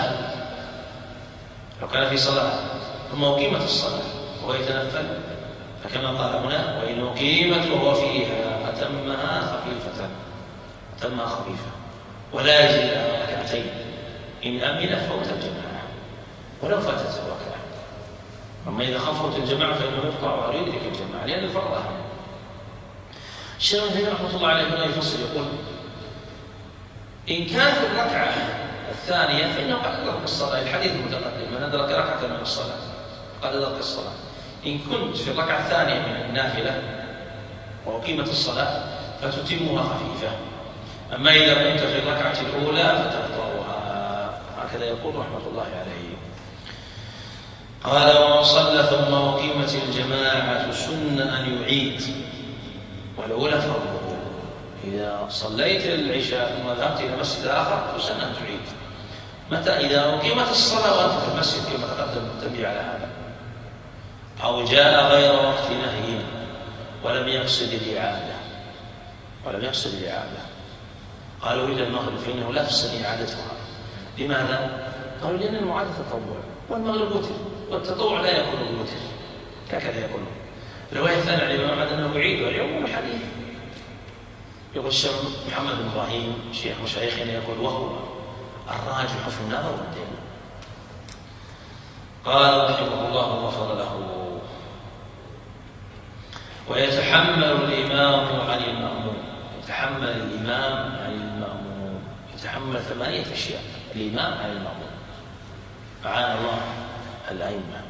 في صلاة ثم أقيمت الصلاة وهو يتنفل فكما قال هنا وإن أقيمت وهو فيها أتمها خفيفة ولا يزيد على ركعتين إن أمن فوت الجماعة ولو فاتت الركعة. أما إذا خفت الجماعة فإنه يقطع ويدرك الجماعة لأن الفرض أهم. الشيخ ابن تيمية رحمه الله عليه هنا يفصل يقول إن كان في الركعة الثانية فإنه قد أدرك الصلاة، الحديث المتقدم من أدرك ركعة من الصلاة قد أدرك الصلاة. إن كنت في الركعة الثانية من النافلة وأقيمت الصلاة فتتمها خفيفة، أما إذا كنت في الركعة الأولى فتقطعها، هكذا يقول رحمة الله عليه. قال ومن صلى ثم أقيمت الجماعة سن أن يعيد، والأولى فرضه. إذا صليت العشاء ثم ذهبت إلى مسجد آخر فسن أن تعيد. متى؟ إذا أقيمت الصلاة وأنت في المسجد كما تقدم التنبيه على هذا، أو جاء غير وقت نهي ولم يقصد الإعادة، قالوا إلى المغرب فإنه لا تسن إعادتها. لماذا؟ قالوا لأن المعادة تطوع والمغرب وتر والتطوع لا يكون بوتر، هكذا يقولون. الرواية الثانية عن الإمام أحمد أنه يعيد واليوم الحديث. يقول الشيخ محمد بن إبراهيم شيخ مشايخنا يقول وهو الراجح في النظر والدين. قال رحمه الله وغفر له ويتحمل الإمام عن المأموم، يتحمل الإمام عن المأموم، يتحمل 8 أشياء الإمام عن المأموم. أعان الله الأئمة.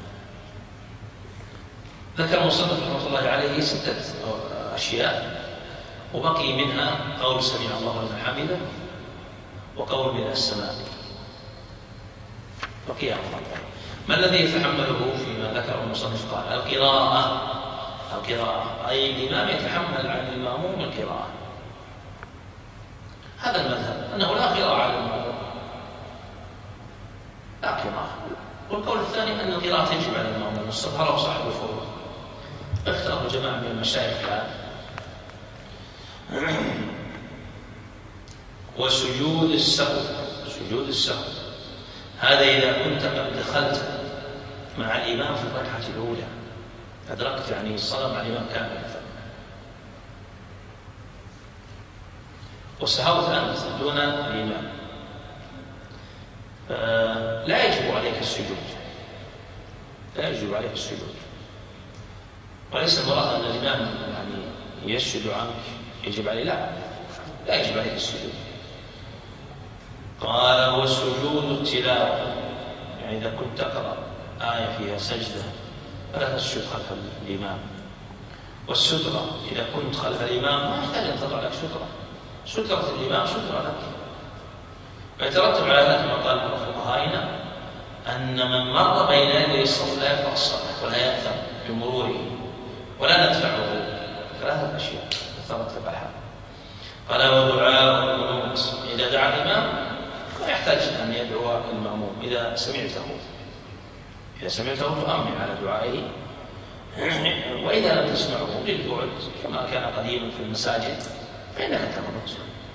ذكر المصنف رحمه الله عليه 6 أشياء، وبقي منها قول سمع الله لمن حمده وقول من السماء. بقي أمران. ما الذي يتحمله فيما ذكر المصنف؟ قال القراءة، أي الإمام يتحمل عن المأموم القراءة. هذا المذهب أنه لا قراءة على المأموم، لا قراءة. والقول الثاني أن القراءة تجب على المأموم، واستظهره صاحب الفروع. اختلف جماعة من المشايخ الآن. وسجود السهو هذا إذا كنت قد دخلت مع الإمام في الركعة الأولى، أدركت يعني الصلاة مع الإمام كامل، وسهوت أنت دون الإمام، لا يجب عليك السجود. وليس المراد أن الإمام يعني يسجد عنك يجب عليه، لا يجب عليك السجود. قال وسجود التلاوة، يعني إذا كنت تقرأ آية فيها سجدة فلا تسجد خلف الإمام. والسترة، إذا كنت خلف الإمام ما يحتاج أن تضع لك سترة الإمام سترة لك. ويترتب على ذلك ما قال فقهائنا أن من مر بين يدي الصف لا يقطع الصلاة ولا يأثم بمروره ولا ندفعه. 3 أشياء ترتب عليها. قال ودعاء القنوت، إذا دعا الإمام لا يحتاج أن يدعو المأموم. إذا سمعته فأمن على دعائه، وإذا لم تسمعه للبعد كما كان قديما في المساجد فإنك تقنط.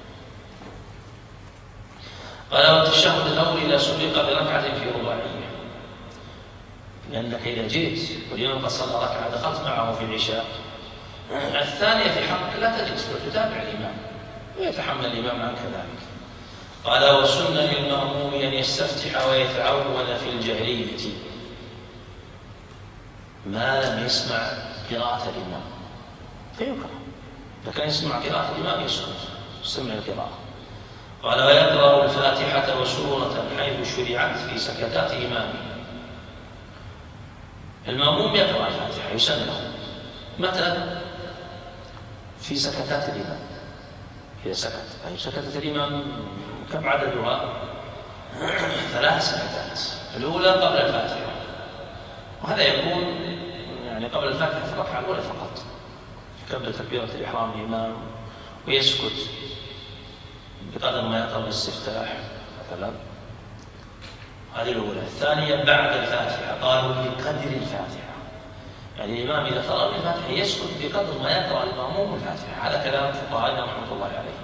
قال والتشهد الأول إذا سبق بركعة في رباعية، لأنك إذا جئت والإمام قد صلى ركعة دخلت معه في العشاء، الثانية في حقك لا تجلس وتتابع الإمام ويتحمل الإمام عنك ذلك. قال وسنة للمأموم أن يستفتح ويتعوذ في الجهرية ما لم يسمع قراءة الإمام فيكره. إذا كان يسمع قراءة الإمام يسمع القراءة. قال ويقرأ الفاتحة وسورة حيث شرعت في سكتات إمامه. المأموم يقرأ الفاتحة يسن له. متى؟ في سكتات الإمام. إذا سكتت الإمام كم عددها؟ 3 سكتات. الأولى قبل الفاتحة، وهذا يكون يعني قبل الفاتحة في الركعة الأولى فقط، قبل تكبيرة الإحرام الإمام، ويسكت بقدر ما يقرأ الاستفتاح مثلا. هذه الأولى. الثانية بعد الفاتحة، قالوا بقدر الفاتحة، يعني الإمام إذا فرغ من الفاتحة يسكت بقدر ما يقرأ المأموم الفاتحة. هذا كلام فقهائنا رحمة الله عليه.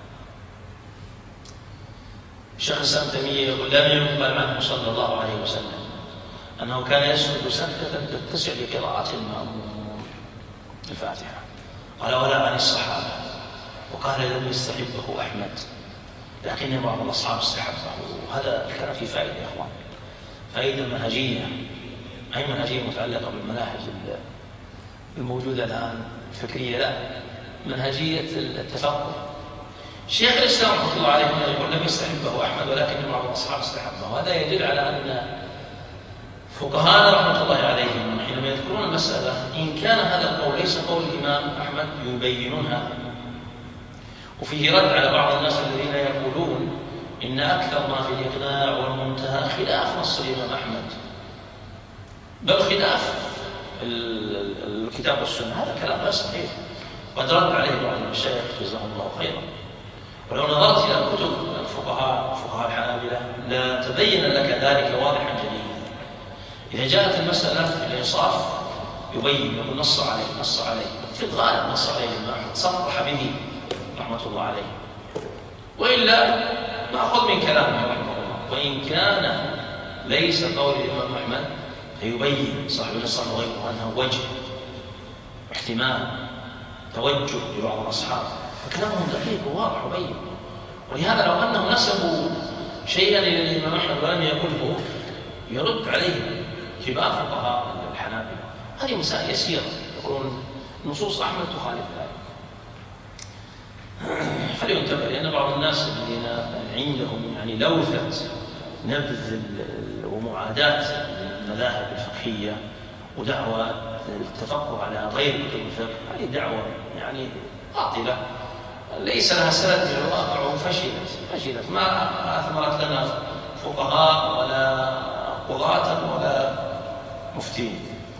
الشيخ الإسلام تيمية يقول لم ينقل عنه صلى الله عليه وسلم أنه كان يسكت سكتة تتسع لقراءة المأموم الفاتحة. قال ولا عن الصحابة، وقال لم يستحبه أحمد، لكن بعض الأصحاب استحبه. وهذا الكلام في فائدة يا إخوان، فائدة منهجية، أي منهجية متعلقة بالمناهج الموجودة الآن الفكرية، لا، منهجية التفقه. شيخ الإسلام رحمه الله عليه يقول لم يستحبه أحمد ولكن بعض الأصحاب استحبه. وهذا يدل على أن فقهاءنا رحمه الله عليهم حينما يذكرون المسألة إن كان هذا القول ليس قول الإمام أحمد يبينون هذا. وفيه رد على بعض الناس الذين يقولون إن أكثر ما في الإقناع والمنتهى خلاف نص الإمام أحمد، بل خلاف الكتاب والسنة. هذا كلام لا صحيح، قد رد عليه بعض المشايخ جزاهم الله خيرا. ولو نظرت إلى كتب فقهاء الحنابلة لا تبين لك ذلك واضحا جليا. إذا جاءت المسألة في الإنصاف يبين، يقول نص عليه في الغالب نص عليه الإمام أحمد، صرح به رحمة الله عليه، وإلا نأخذ من كلامه رحمه الله. وإن كان ليس قول الإمام أحمد فيبين صاحب الإنصاف وغيره أنه وجه احتمال توجه لبعض الأصحاب، فكلامهم دقيق وواضح وبين. ولهذا لو أنهم نسبوا شيئا إلى الإمام أحمد ولم يقله يرد عليه كبار فقهاء الحنابلة. هذه مسائل يسيرة، يقولون نصوص أحمد تخالف ذلك. فلينتبه، لأن بعض الناس الذين عندهم يعني لوثة نبذ ومعاداة المذاهب الفقهية ودعوة التفقه على غير كتب الفقه، هذه دعوة يعني باطلة ليس لها سند من الواقع، وفشلت ما أثمرت لنا فقهاء ولا قضاة ولا مفتين.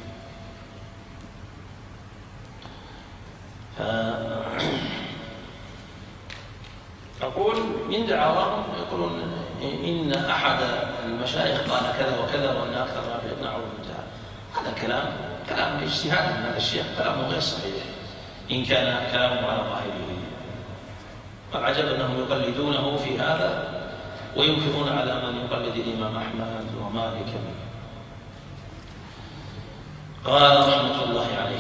أقول من دعواهم يقولون إن أحد المشايخ قال كذا وكذا وأن أكثر ما في ابن عوف انتهى. هذا كلام اجتهاد من هذا الشيخ، كلامه غير صحيح إن كان كلامه على ظاهره. والعجب أنهم يقلدونه في هذا وينكرون على من يقلد الإمام أحمد ومالك. قال رحمة الله عليه: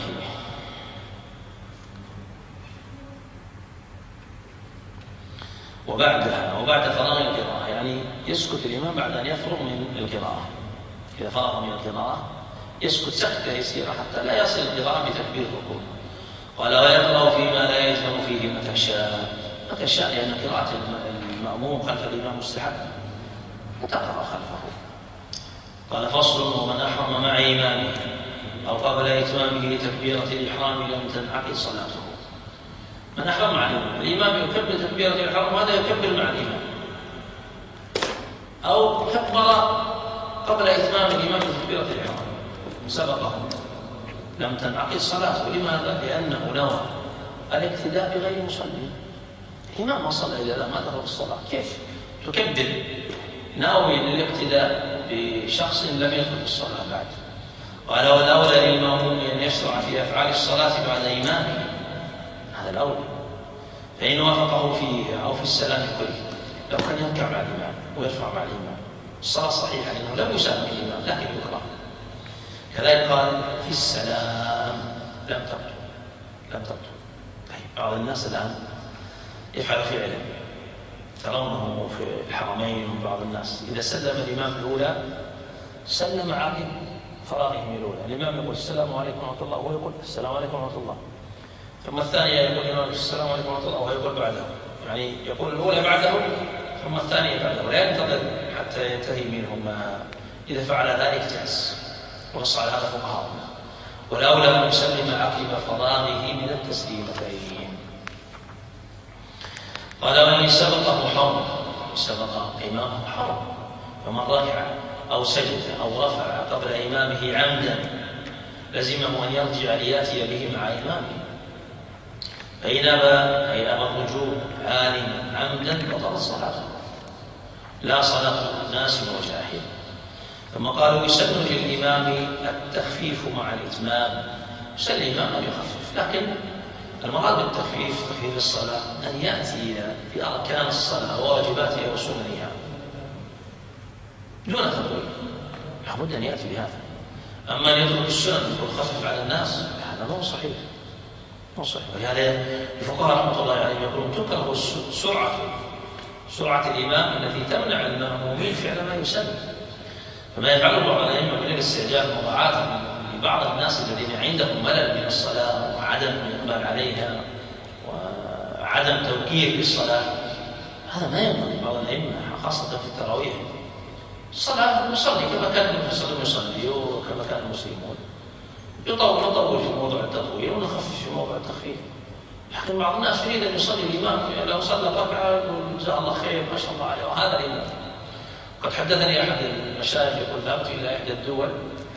وبعد فراغ القراءة، يعني يسكت الإمام بعد أن يفرغ من القراءة. إذا فرغ من القراءة يسكت سكتة يسيرة حتى لا يصل القراءة بتكبير الركوع. قال: ويقرأ فيما لا يجهر فيه متى شاء، لأن قراءة المأموم خلف الإمام مستحب، فتقرأ خلفه. قال: فصل: ومن أحرم مع إمامه أو قبل إتمامه لتكبيرة الإحرام لم تنعقد صلاته. من أحرم مع الإمام يكبر تكبيرة الإحرام وهذا يكبر مع الإمام، أو كبر قبل إتمام الإمام تكبيرة الإحرام سبقه لم تنعقد صلاته. لماذا؟ لأنه نوى الاقتداء بغير مصلي. الإمام ما صلى إلا ما دخل الصلاة، كيف تكبر ناوي الاقتداء بشخص لم يدخل الصلاة بعد؟ قال: والأولى للمأموم أن يشرع في أفعال الصلاة بعد إمامه، هذا الأولى. فإن وافقه فيه أو في السلام كله، لو كان يركع مع الإمام ويرفع مع الإمام الصلاة صحيحة لأنه لم يسلم الإمام لكن يكره. كذلك قال: في السلام لم تبطل. طيب، بعض الناس الآن يفعل فعلا ترونه في الحرمين وبعض الناس إذا سلم الإمام الأولى سلم عقب فراغهم الأولى. الإمام يقول: السلام عليكم ورحمة الله، وهو يقول: السلام عليكم ورحمة الله. ثم الثانية يقول الإمام: السلام عليكم ورحمة الله، وهو يقول بعده. يعني يقول الأولى بعده ثم الثانية بعده، ولا ينتظر حتى ينتهي منهما. إذا فعل ذلك جاز، ونص على هذا فقهاؤنا. والأولى أن يسلم عقب فراغه من التسليمتين. قال: وإن سبق إمامه حرم، فمن ركع أو سجد أو رفع قبل إمامه عمدا لزمه أن يرجع ليأتي به مع إمامه، فإن أبى الرجوع عالما عمدا بطلت صلاته، لا صلاة الناس وجاهل. ثم قالوا: يسن للإمام التخفيف مع الإتمام، يسن الإمام أن يخفف، لكن المراد بالتخفيف تخفيف الصلاة أن يأتي في أركان الصلاة وواجباتها وسننها دون تطويل، لابد أن يأتي بهذا. أما أن يترك السنن ويخفف على الناس هذا مو صحيح. ولهذا الفقهاء رحمة الله عليهم يقولون: تكره سرعة الإمام التي تمنع المأمومين فعل ما يسن. فما يفعله بعض الأئمة من الاستعجال مراعاة لبعض الناس الذين عندهم ملل من الصلاة وعدم الإقبال عليها وعدم توقير للصلاة، هذا ما ينبغي. بعض الأئمة خاصة في التراويح الصلاة نصلي كما كان المسلمون يصلي وكما كان المسلمون، نطول في موضوع التطويل ونخفف في موضوع التخفيف. لكن بعض الناس يريد أن يصلي الإمام لو صلى ركعة يقول: جزاه الله خير ما شاء الله عليه، وهذا الإمام. قد حدثني أحد المشايخ يقول: ذهبت إلى إحدى الدول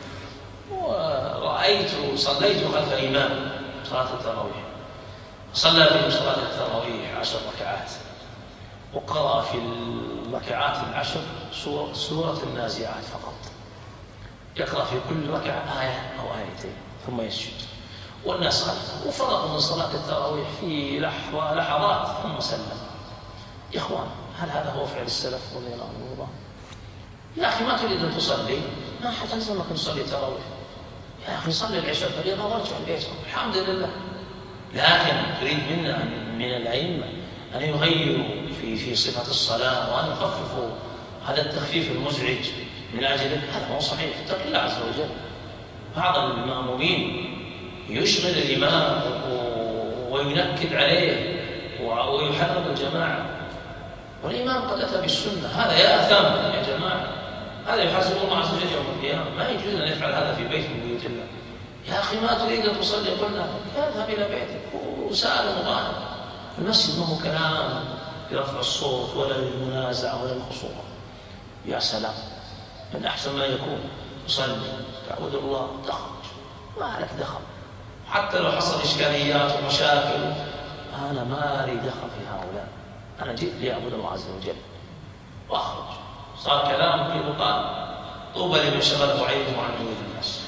صليت خلف الإمام صلاة التراويح، صلى بهم صلاة التراويح 10 ركعات، وقرأ في الركعات 10 سورة النازعات فقط، يقرأ في كل ركعة آية أو آيتين ثم يسجد، والناس خلفه، وفرغ من صلاة التراويح في لحظات ثم سلم. يا إخوان، هل هذا هو فعل السلف رضي الله عنهم؟ يا أخي ما تريد أن تصلي ما حتلزمك أن تصلي التراويح، يا أخي صلي العشاء فريضة وارجع بيتك الحمد لله. لكن تريد منا من الأئمة أن يغيروا في صفة الصلاة وأن يخففوا هذا التخفيف المزعج من أجل هذا هو صحيح. اتق الله عز وجل. بعض المأمومين يشغل الإمام وينكد عليه ويحرم الجماعة، والإمام قد أتى بالسنة، هذا يأثم يا جماعة، هذا يحاسب الله عز وجل يوم القيامة. ما يجوز أن يفعل هذا في بيت من بيوت الله. يا أخي ما تريد أن تصلي قلنا اذهب إلى بيتك وسأل مضاهر. المسجد ما هو كلام لرفع الصوت ولا للمنازعة ولا للخصومة. يا سلام، من أحسن ما يكون تصلي تعبد الله تخرج ما لك دخل، حتى لو حصل إشكاليات ومشاكل أنا ما لي دخل في هؤلاء، أنا جئت لأعبد الله عز وجل وأخرج. صار كلام في قال طوبى لمن شغله عيبه عن عيوب الناس.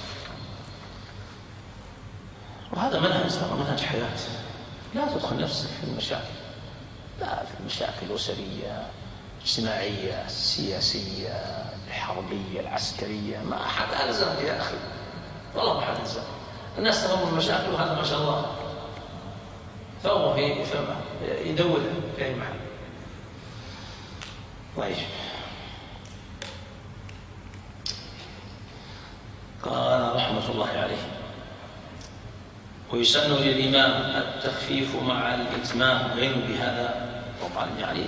وهذا منهج ترى، منهج حياة. لا تدخل نفسك في المشاكل، لا في المشاكل الأسرية الاجتماعية السياسية الحربية العسكرية، ما أحد ألزم يا أخي، والله ما أحد ألزم. الناس تغمر المشاكل وهذا ما شاء الله ثوب في فمه يدورها في أي محل. طيب قال رحمة الله عليه: ويسن للإمام التخفيف مع الإتمام، وين بهذا طبعا يعني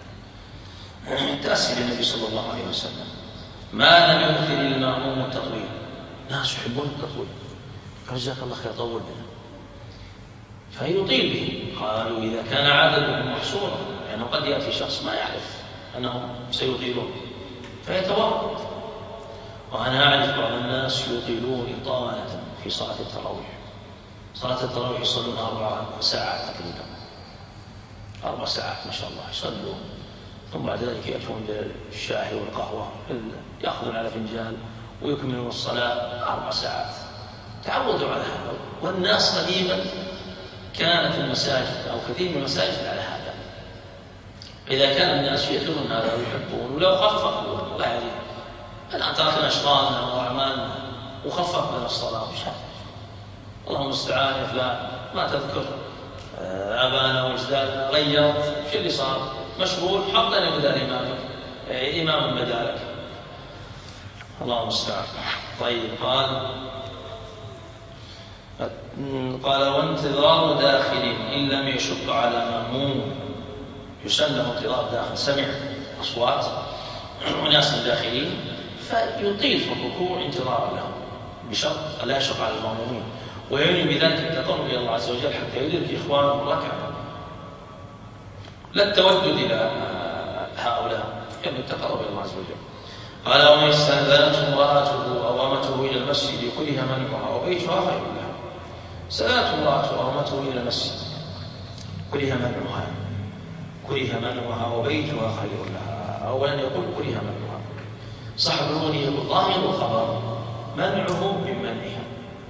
تأسي للنبي صلى الله عليه وسلم ما لم يمثل المأموم التطويل. ناس يحبون التطويل، جزاك الله خير طول بنا، فيطيل به. قالوا إذا كان عددهم محصورا، لأنه قد يأتي شخص ما يعرف أنهم سيطيلون فيتورط. وأنا أعرف بعض الناس يطيلون إطالة في صلاة التراويح. صلاة التراويح يصلون 4 ساعات تقريبا، 4 ساعات ما شاء الله يصلون، ثم بعد ذلك يأتون بالشاي والقهوة يأخذون على فنجان ويكملون الصلاة 4 ساعات. تعودوا على هذا. والناس قديما كانت المساجد أو كثير من المساجد على هذا. إذا كان الناس يأكلون هذا ويحبون ولو خففوا الله يهديهم، الآن تركنا أشغالنا وأعمالنا وخففنا الصلاة وش هذا؟ الله المستعان يا فلان ما تذكر أبانا وأجدادنا غيرت شو اللي صار؟ مشغول حط لنا بدال إمامك إمام بدالك. الله المستعان. طيب قال وانتظار داخل إن لم يشق على مأموم. يسن له انتظار داخل، سمع أصوات وناس داخلين فيطيل في الركوع انتظارا لهم بشرط لا يشق على المأمومين، ويعني بذلك التقرب إلى الله عز وجل حتى يدرك إخوانه الركعة، لا التودد إلى هؤلاء، يعني التقرب إلى الله عز وجل. قال ومن استأذنت امرأته أو أمته إلى المسجد كره منعها وبيتها خير لها. سألت امرأته أو أمته إلى المسجد كره منعها وبيتها خير لها. أولا يقول كره منعها، صاحب الغني يقول ظاهر الخبر منعه من منعها،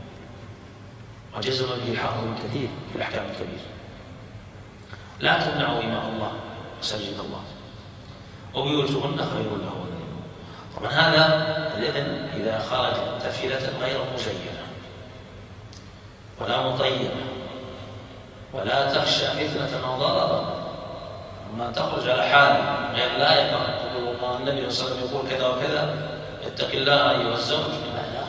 وجزم به الحافظ من كثير في الأحكام الكبيرة. لا تمنعوا إماء الله مساجد الله وبيوتهن خير لهن. طبعا هذا الإذن إذا خرجت تفيلة غير مزينة ولا مطيبة ولا تخشى فتنة أو ضررا، ما تخرج على حال غير لائقة تقول الله النبي صلى الله عليه وسلم يقول كذا وكذا اتق الله أيها الزوج. لا.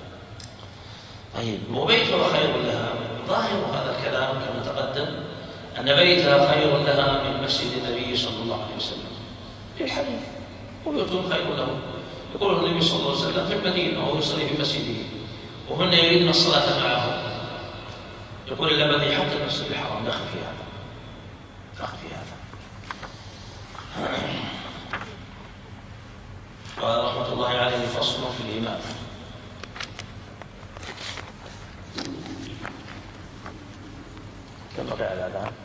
طيب وبيتها خير لها، ظاهر هذا الكلام كما تقدم أن بيتها خير لها من مسجد النبي صلى الله عليه وسلم في الحديث، وبيوتهم خير لهم. يقول النبي صلى الله عليه وسلم في المدينة وهو يصلي في مسجده وهن يريدن الصلاة معه، يقول إلا الذي حق المسجد الحرام دخل في هذا. قال رحمة الله عليه فصل في الإمام. كم بقي على الآن؟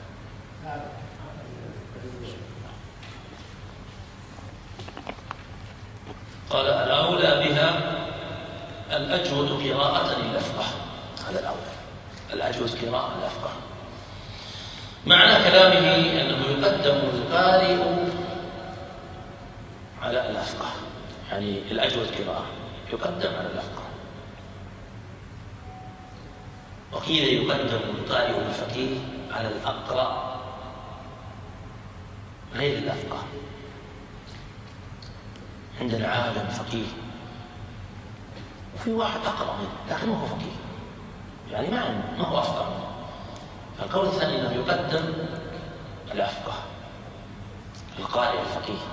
قال الأولى بها الأجود قراءة للأفقه. هذا الأولى، الأجود قراءة للأفقه. معنى كلامه أنه يقدم القارئ على الأفقه، يعني الأجود قراءة يقدم على الأفقه. وقيل يقدم القارئ الفقيه على الأقرأ غير الأفقه. عندنا عالم فقيه وفي واحد أقرأ منه لكن ما هو فقيه، يعني ما هو أفقه منه. القول الثاني أنه يقدم الأفقه القارئ الفقيه.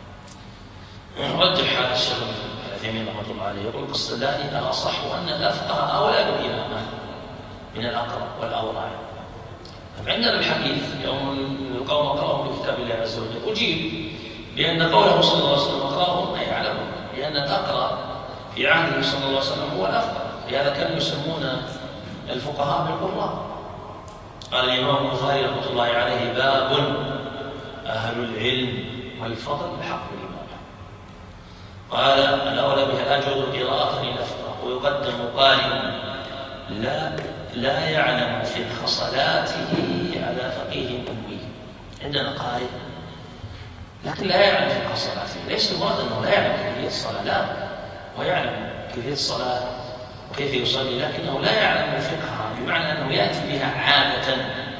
رجح هذا الشيخ العثيمين رحمه الله عليه، يقول القسطلاني الأصح أن الأفقه أولى بالإمامة من الأقرأ والأورع. عندنا الحديث يوم القوم أقرأهم لكتاب الله عز وجل، أجيب بأن قوله صلى الله عليه وسلم أقرأهم أي يعلمون لأن الأقرأ في عهده صلى الله عليه وسلم هو الأفضل، لهذا كانوا يسمون الفقهاء بالقراء. قال الإمام البخاري رحمة الله عليه: باب أهل العلم والفضل بحق الإمام. قال: الأولى بها الأجود قراءة لنفقه، ويقدم قارئ لا يعلم فقه صلاته على فقيه أمي. عندنا قارئ لكن لا يعلم فقه صلاته، ليس المراد أنه لا يعلم كيفية الصلاة، لا، ويعلم كيفية الصلاة وكيف يصلي، لكنه لا يعلم فقهها، بمعنى أنه يأتي بها عادة،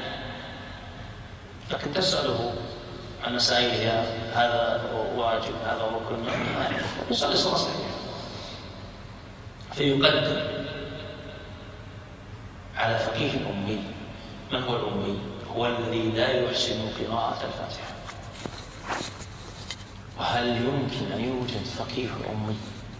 لكن تسأله عن مسائلها: هذا واجب، هذا ركن، ما يصلي صلاة صحيحة. فيقدم على فقيه أمي. من هو الأمي؟ هو الذي لا يحسن قراءة الفاتحة. وهل يمكن أن يوجد فقيه أمي؟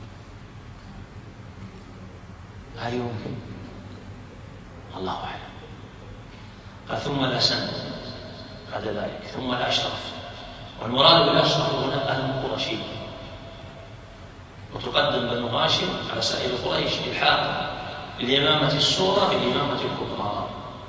هل يمكن؟ الله أعلم. قال: ثم الأسن بعد ذلك، ثم الأشرف. والمراد بالأشرف هنا أهل القرشي، وتقدم بنو هاشم على سائر قريش إلحاقا بالإمامة الصغرى بالإمامة الكبرى.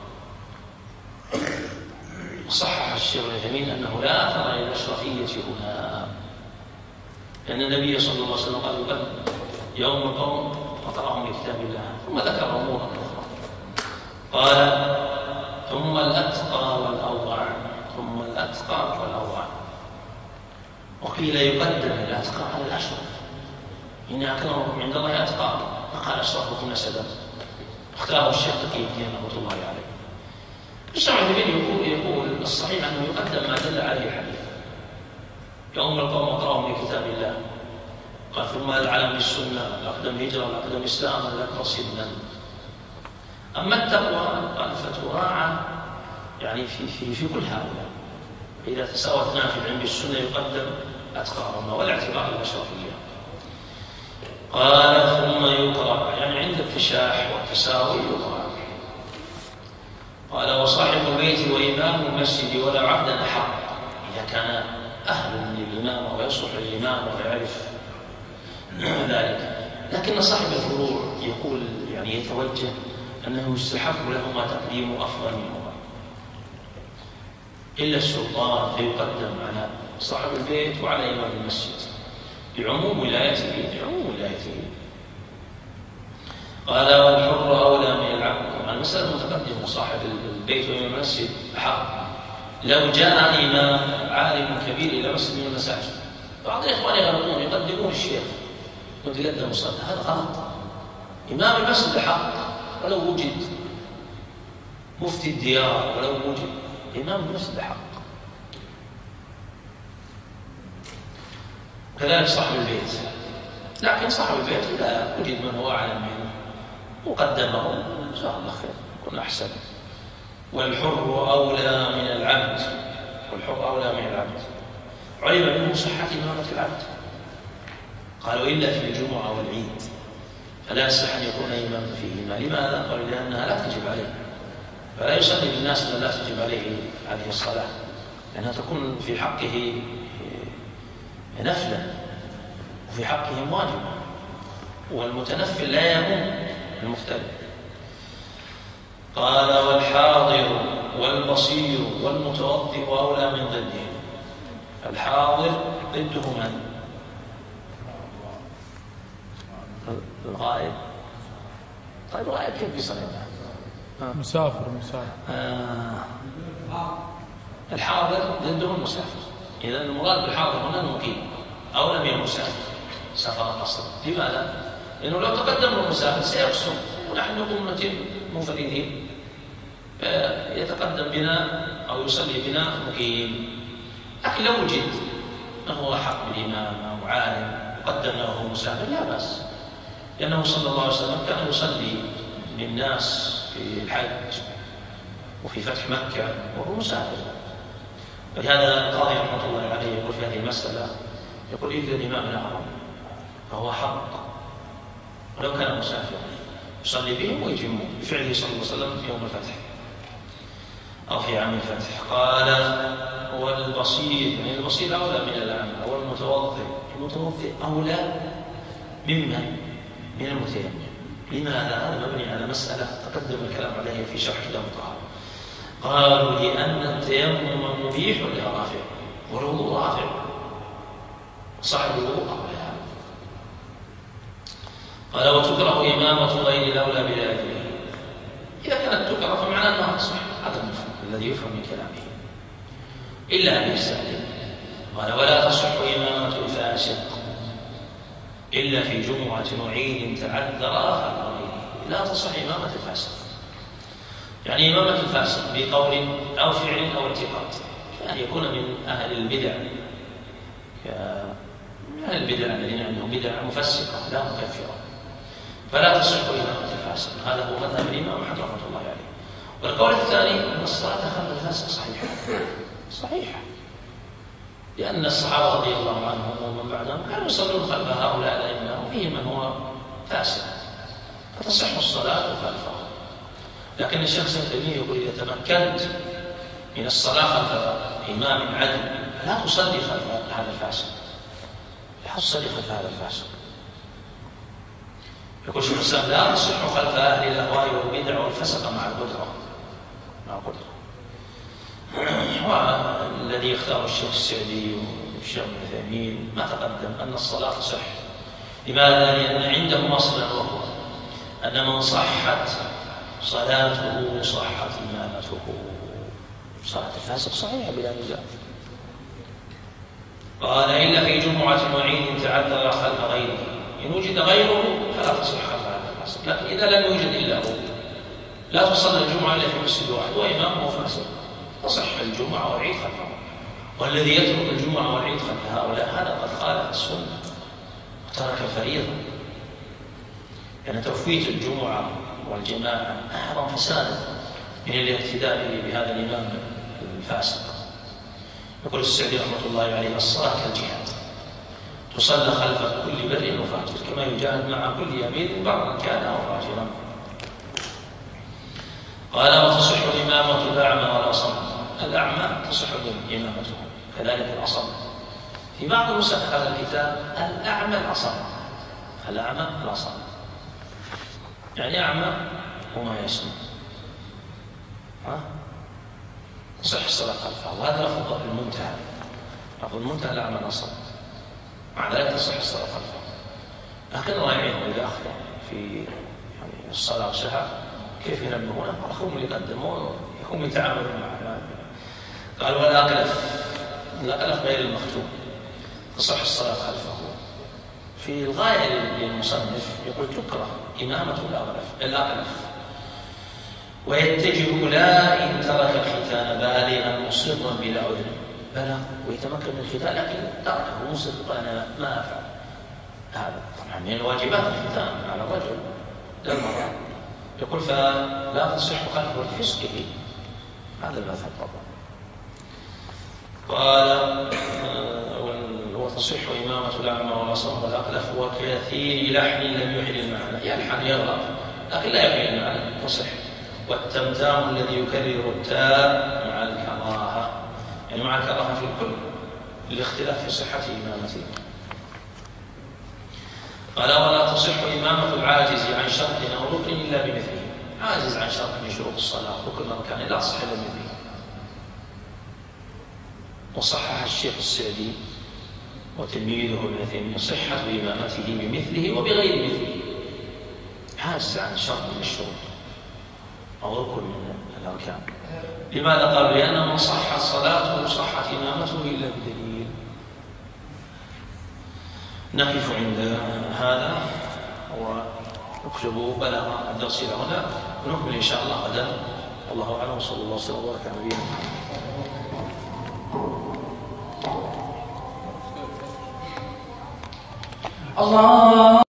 وصحح الشيخ ابن عثيمين أنه لا أثر للأشرفية هنا، لأن النبي صلى الله عليه وسلم قال: يقدم يوم القوم وقرأهم لكتاب الله، ثم ذكر أمورا أخرى. قال: ثم الأتقى والأورع. ثم الأتقى والأورع. وقيل يقدم الأتقى على الأشرف، إن أكرمكم عند الله أتقاكم، فقال: أشرفكم نسبا. اختاره الشيخ تقي الدين رحمة الله عليه. الشيخ ابن يقول الصحيح أنه يقدم ما دل عليه الحديث: يوم القوم وقرأهم لكتاب الله. قال: ثم العلم بالسنة، الأقدم هجرة، الأقدم إسلاما، الأكبر سنا. أما التقوى قال فتراعى يعني في كل هؤلاء، إذا تساوى اثنان في العلم بالسنة يقدم أتقاهما، والاعتبار الأشرفية. قال: ثم يقرأ، يعني عند التشاح والتساوي يقرأ. قال: وصاحب البيت وإمام المسجد ولا عبدا أحق، إذا كان أهل للإمام ويصلح للإمام ويعرف ذلك. لكن صاحب الفروع يقول يعني يتوجه أنه يستحب لهما تقديم أفضل منهما، إلا السلطان فيقدم على صاحب البيت وعلى إمام المسجد لعموم ولايته. قال: والحر أولى من العبد. المسألة متقدم صاحب البيت وإمام المسجد أحق. لو جاء إمام عالم كبير إلى مسجد من المساجد، بعض الإخوان يقدمون الشيخ ويتقدم مصلى، هذا غلط. إمام المسجد أحق، ولو وجد مفتي الديار، ولو وجد إمام المسجد أحق. كذلك صاحب البيت، لكن صاحب البيت إذا وجد من هو أعلم منه وقدمه إن شاء الله خير يكون أحسن. والحر أولى من العبد. والحر أولى من العبد. علم منه صحة إمامة العبد. قالوا: إلا في الجمعة والعيد فلا يصح أن يكون إماما فيهما. لماذا؟ قالوا: لأنها لا تجب عليه، فلا يصلي للناس من لا تجب عليه هذه الصلاة، لأنها تكون في حقه نفلا وفي حقهم واجبا، والمتنفل لا يؤم المختلف. قال: والحاضر والبصير والمتوضئ أولى من ضده. الحاضر ضده من؟ الغائب. طيب الغائب كيف يصلي؟ مسافر. الحاضر ضده المسافر. إذا المراد بالحاضر هنا المقيم أولى من المسافر سفر قصر. لماذا؟ لأنه لو تقدم المسافر سيقصر، ونحن أمة منفردين، يتقدم بنا أو يصلي بنا مقيم. لكن لو وجد من هو حق بالإمام أو عالم قدم له مسافر لا بأس، لأنه صلى الله عليه وسلم كان يصلي للناس في الحج وفي فتح مكة وهو مسافر. ولهذا القاضي رحمة الله عليه يقول في هذه المسألة، يقول: إذا الإمام الأعظم فهو حق ولو كان مسافرا، يصلي بهم ويتمون بفعله صلى الله عليه وسلم في يوم الفتح أو في عام الفتح. قال: والبصير، يعني البصير أولى من الأعمى. والمتوضئ، المتوضئ أولى ممن؟ من المتيمم. لماذا؟ هذا مبني على مسألة تقدم الكلام عليها في شرح كتاب الطهارة. قالوا لأن التيمم مبيح لرافع والوضوء رافع، صاحب الوضوء أولى. قال وتكره إمامة غير الأولى بذلك. إذا كانت تكره فمعنى أنها تصح، هذا المفهوم الذي يفهم من كلامه. إلا أن يستعجل. قال ولا تصح إمامة الفاسق إلا في جمعة وعيد تعذر خلف غيره. لا تصح إمامة الفاسق، يعني إمامة الفاسق بقول أو فعل أو اعتقاد، فأن يكون من أهل البدع، أهل البدع الذين عندهم بدع مفسقة لا مكفرة، فلا تصح إمامة الفاسق. هذا هو مذهب الإمام أحمد رحمة الله عليه. والقول الثاني أن الصلاة خلف الفاسق صحيحة، صحيحة، لأن الصحابة رضي الله عنهم ومن بعدهم كانوا يصلون خلف هؤلاء الأئمة وفيهم من هو فاسق، فتصح الصلاة خلفه. لكن الشيخ ابن تيمية يقول إذا تمكنت من الصلاة خلف إمام عدل لا تصلي خلف هذا الفاسق، لا تصلي خلف هذا الفاسق. يقول شيخ الإسلام لا تصح خلف أهل الأهواء والبدع والفسق مع القدرة، مع القدرة. والذي يختار الشيخ السعدي والشيخ ابن عثيمين ما تقدم أن الصلاة تصح. لماذا؟ لأن عندهم أصلا وهو أن من صحت صلاته صحت إمامته. صلاة الفاسق صحيحة بلا نزاع. قال إلا في جمعة وعيد تعذر خلف غيره، إن وجد غيره فلا تصح خلف هذا الفاسق. لكن إذا لم يوجد إلا هو لا تصلي الجمعة إلا في مسجد واحد وإمامه فاسق، تصح الجمعة والعيد خلفه. والذي يترك الجمعة والعيد خلف هؤلاء هذا قد خالف السنة وترك فريضة، لأن تفويت الجمعة والجماعة أعظم فسادا من الاقتداء بهذا الإمام الفاسق. يقول السعدي رحمة الله عليه الصلاة كالجهاد، تصلى خلف كل بر وفاجر كما يجاهد مع كل أمير برا كان أو فاجرا. قال وتصح إمامة الأعمى والأصم. الأعمى تصح إمامته كذلك الأصم. في بعض نسخ هذا الكتاب الأعمى الأصم، الأعمى الأصم، يعني أعمى وما يسمع، تصح الصلاة خلفه. وهذا لفظ المنتهى، لفظ المنتهى الأعمى الأصم، مع ذلك تصح الصلاة خلفه. لكن الله يعينهم إذا أخطأ في يعني الصلاة وسهى كيف ينبهونه؟ أخوهم اللي قدموا يكون من تعامل معه. قال والأقلف غير المختوم تصح الصلاة خلفه. في الغاية للمصنف يقول تكره إمامة الأقلف، ويتجه لا إن ترك الختان بالغا مصرا بلا عذر. بلغ ويتمكن من الختان لكن تركه مصر أنا ما أفعل هذا. طبعا من واجبات الختان على الرجل لا المرأة. يقول فلا تصح خلفه لفسقه، هذا المذهب طبعا. قال وتصح إمامة الأعمى والأصم والأقلف وكثير لحن لم يحل المعنى، يلحن يغلط لكن لا يحل المعنى تصح. والتمتام الذي يكرر التاء مع الكراهة، يعني مع الكراهة في الكل للاختلاف في صحة إمامته. قال ولا تصح إمامة العاجز عن شرط أو ركن إلا بمثله. عاجز عن شرط من شروط الصلاة ركن أركان لا تصح إلا بمثله. وصحح الشيخ السعدي وتلميذه ابن عثيمين صحة إمامته بمثله وبغير مثله. عاجز عن شرط من الشروط أو ركن من الأركان. لماذا؟ قالوا لأن من صحت صلاته صحت إمامته إلا بدليل. نقف عند هذا ونكتب بلغ الدرس إلى هنا ونكمل إن شاء الله غدا. والله أعلم وصلى الله وسلم وبارك على نبينا محمد. الله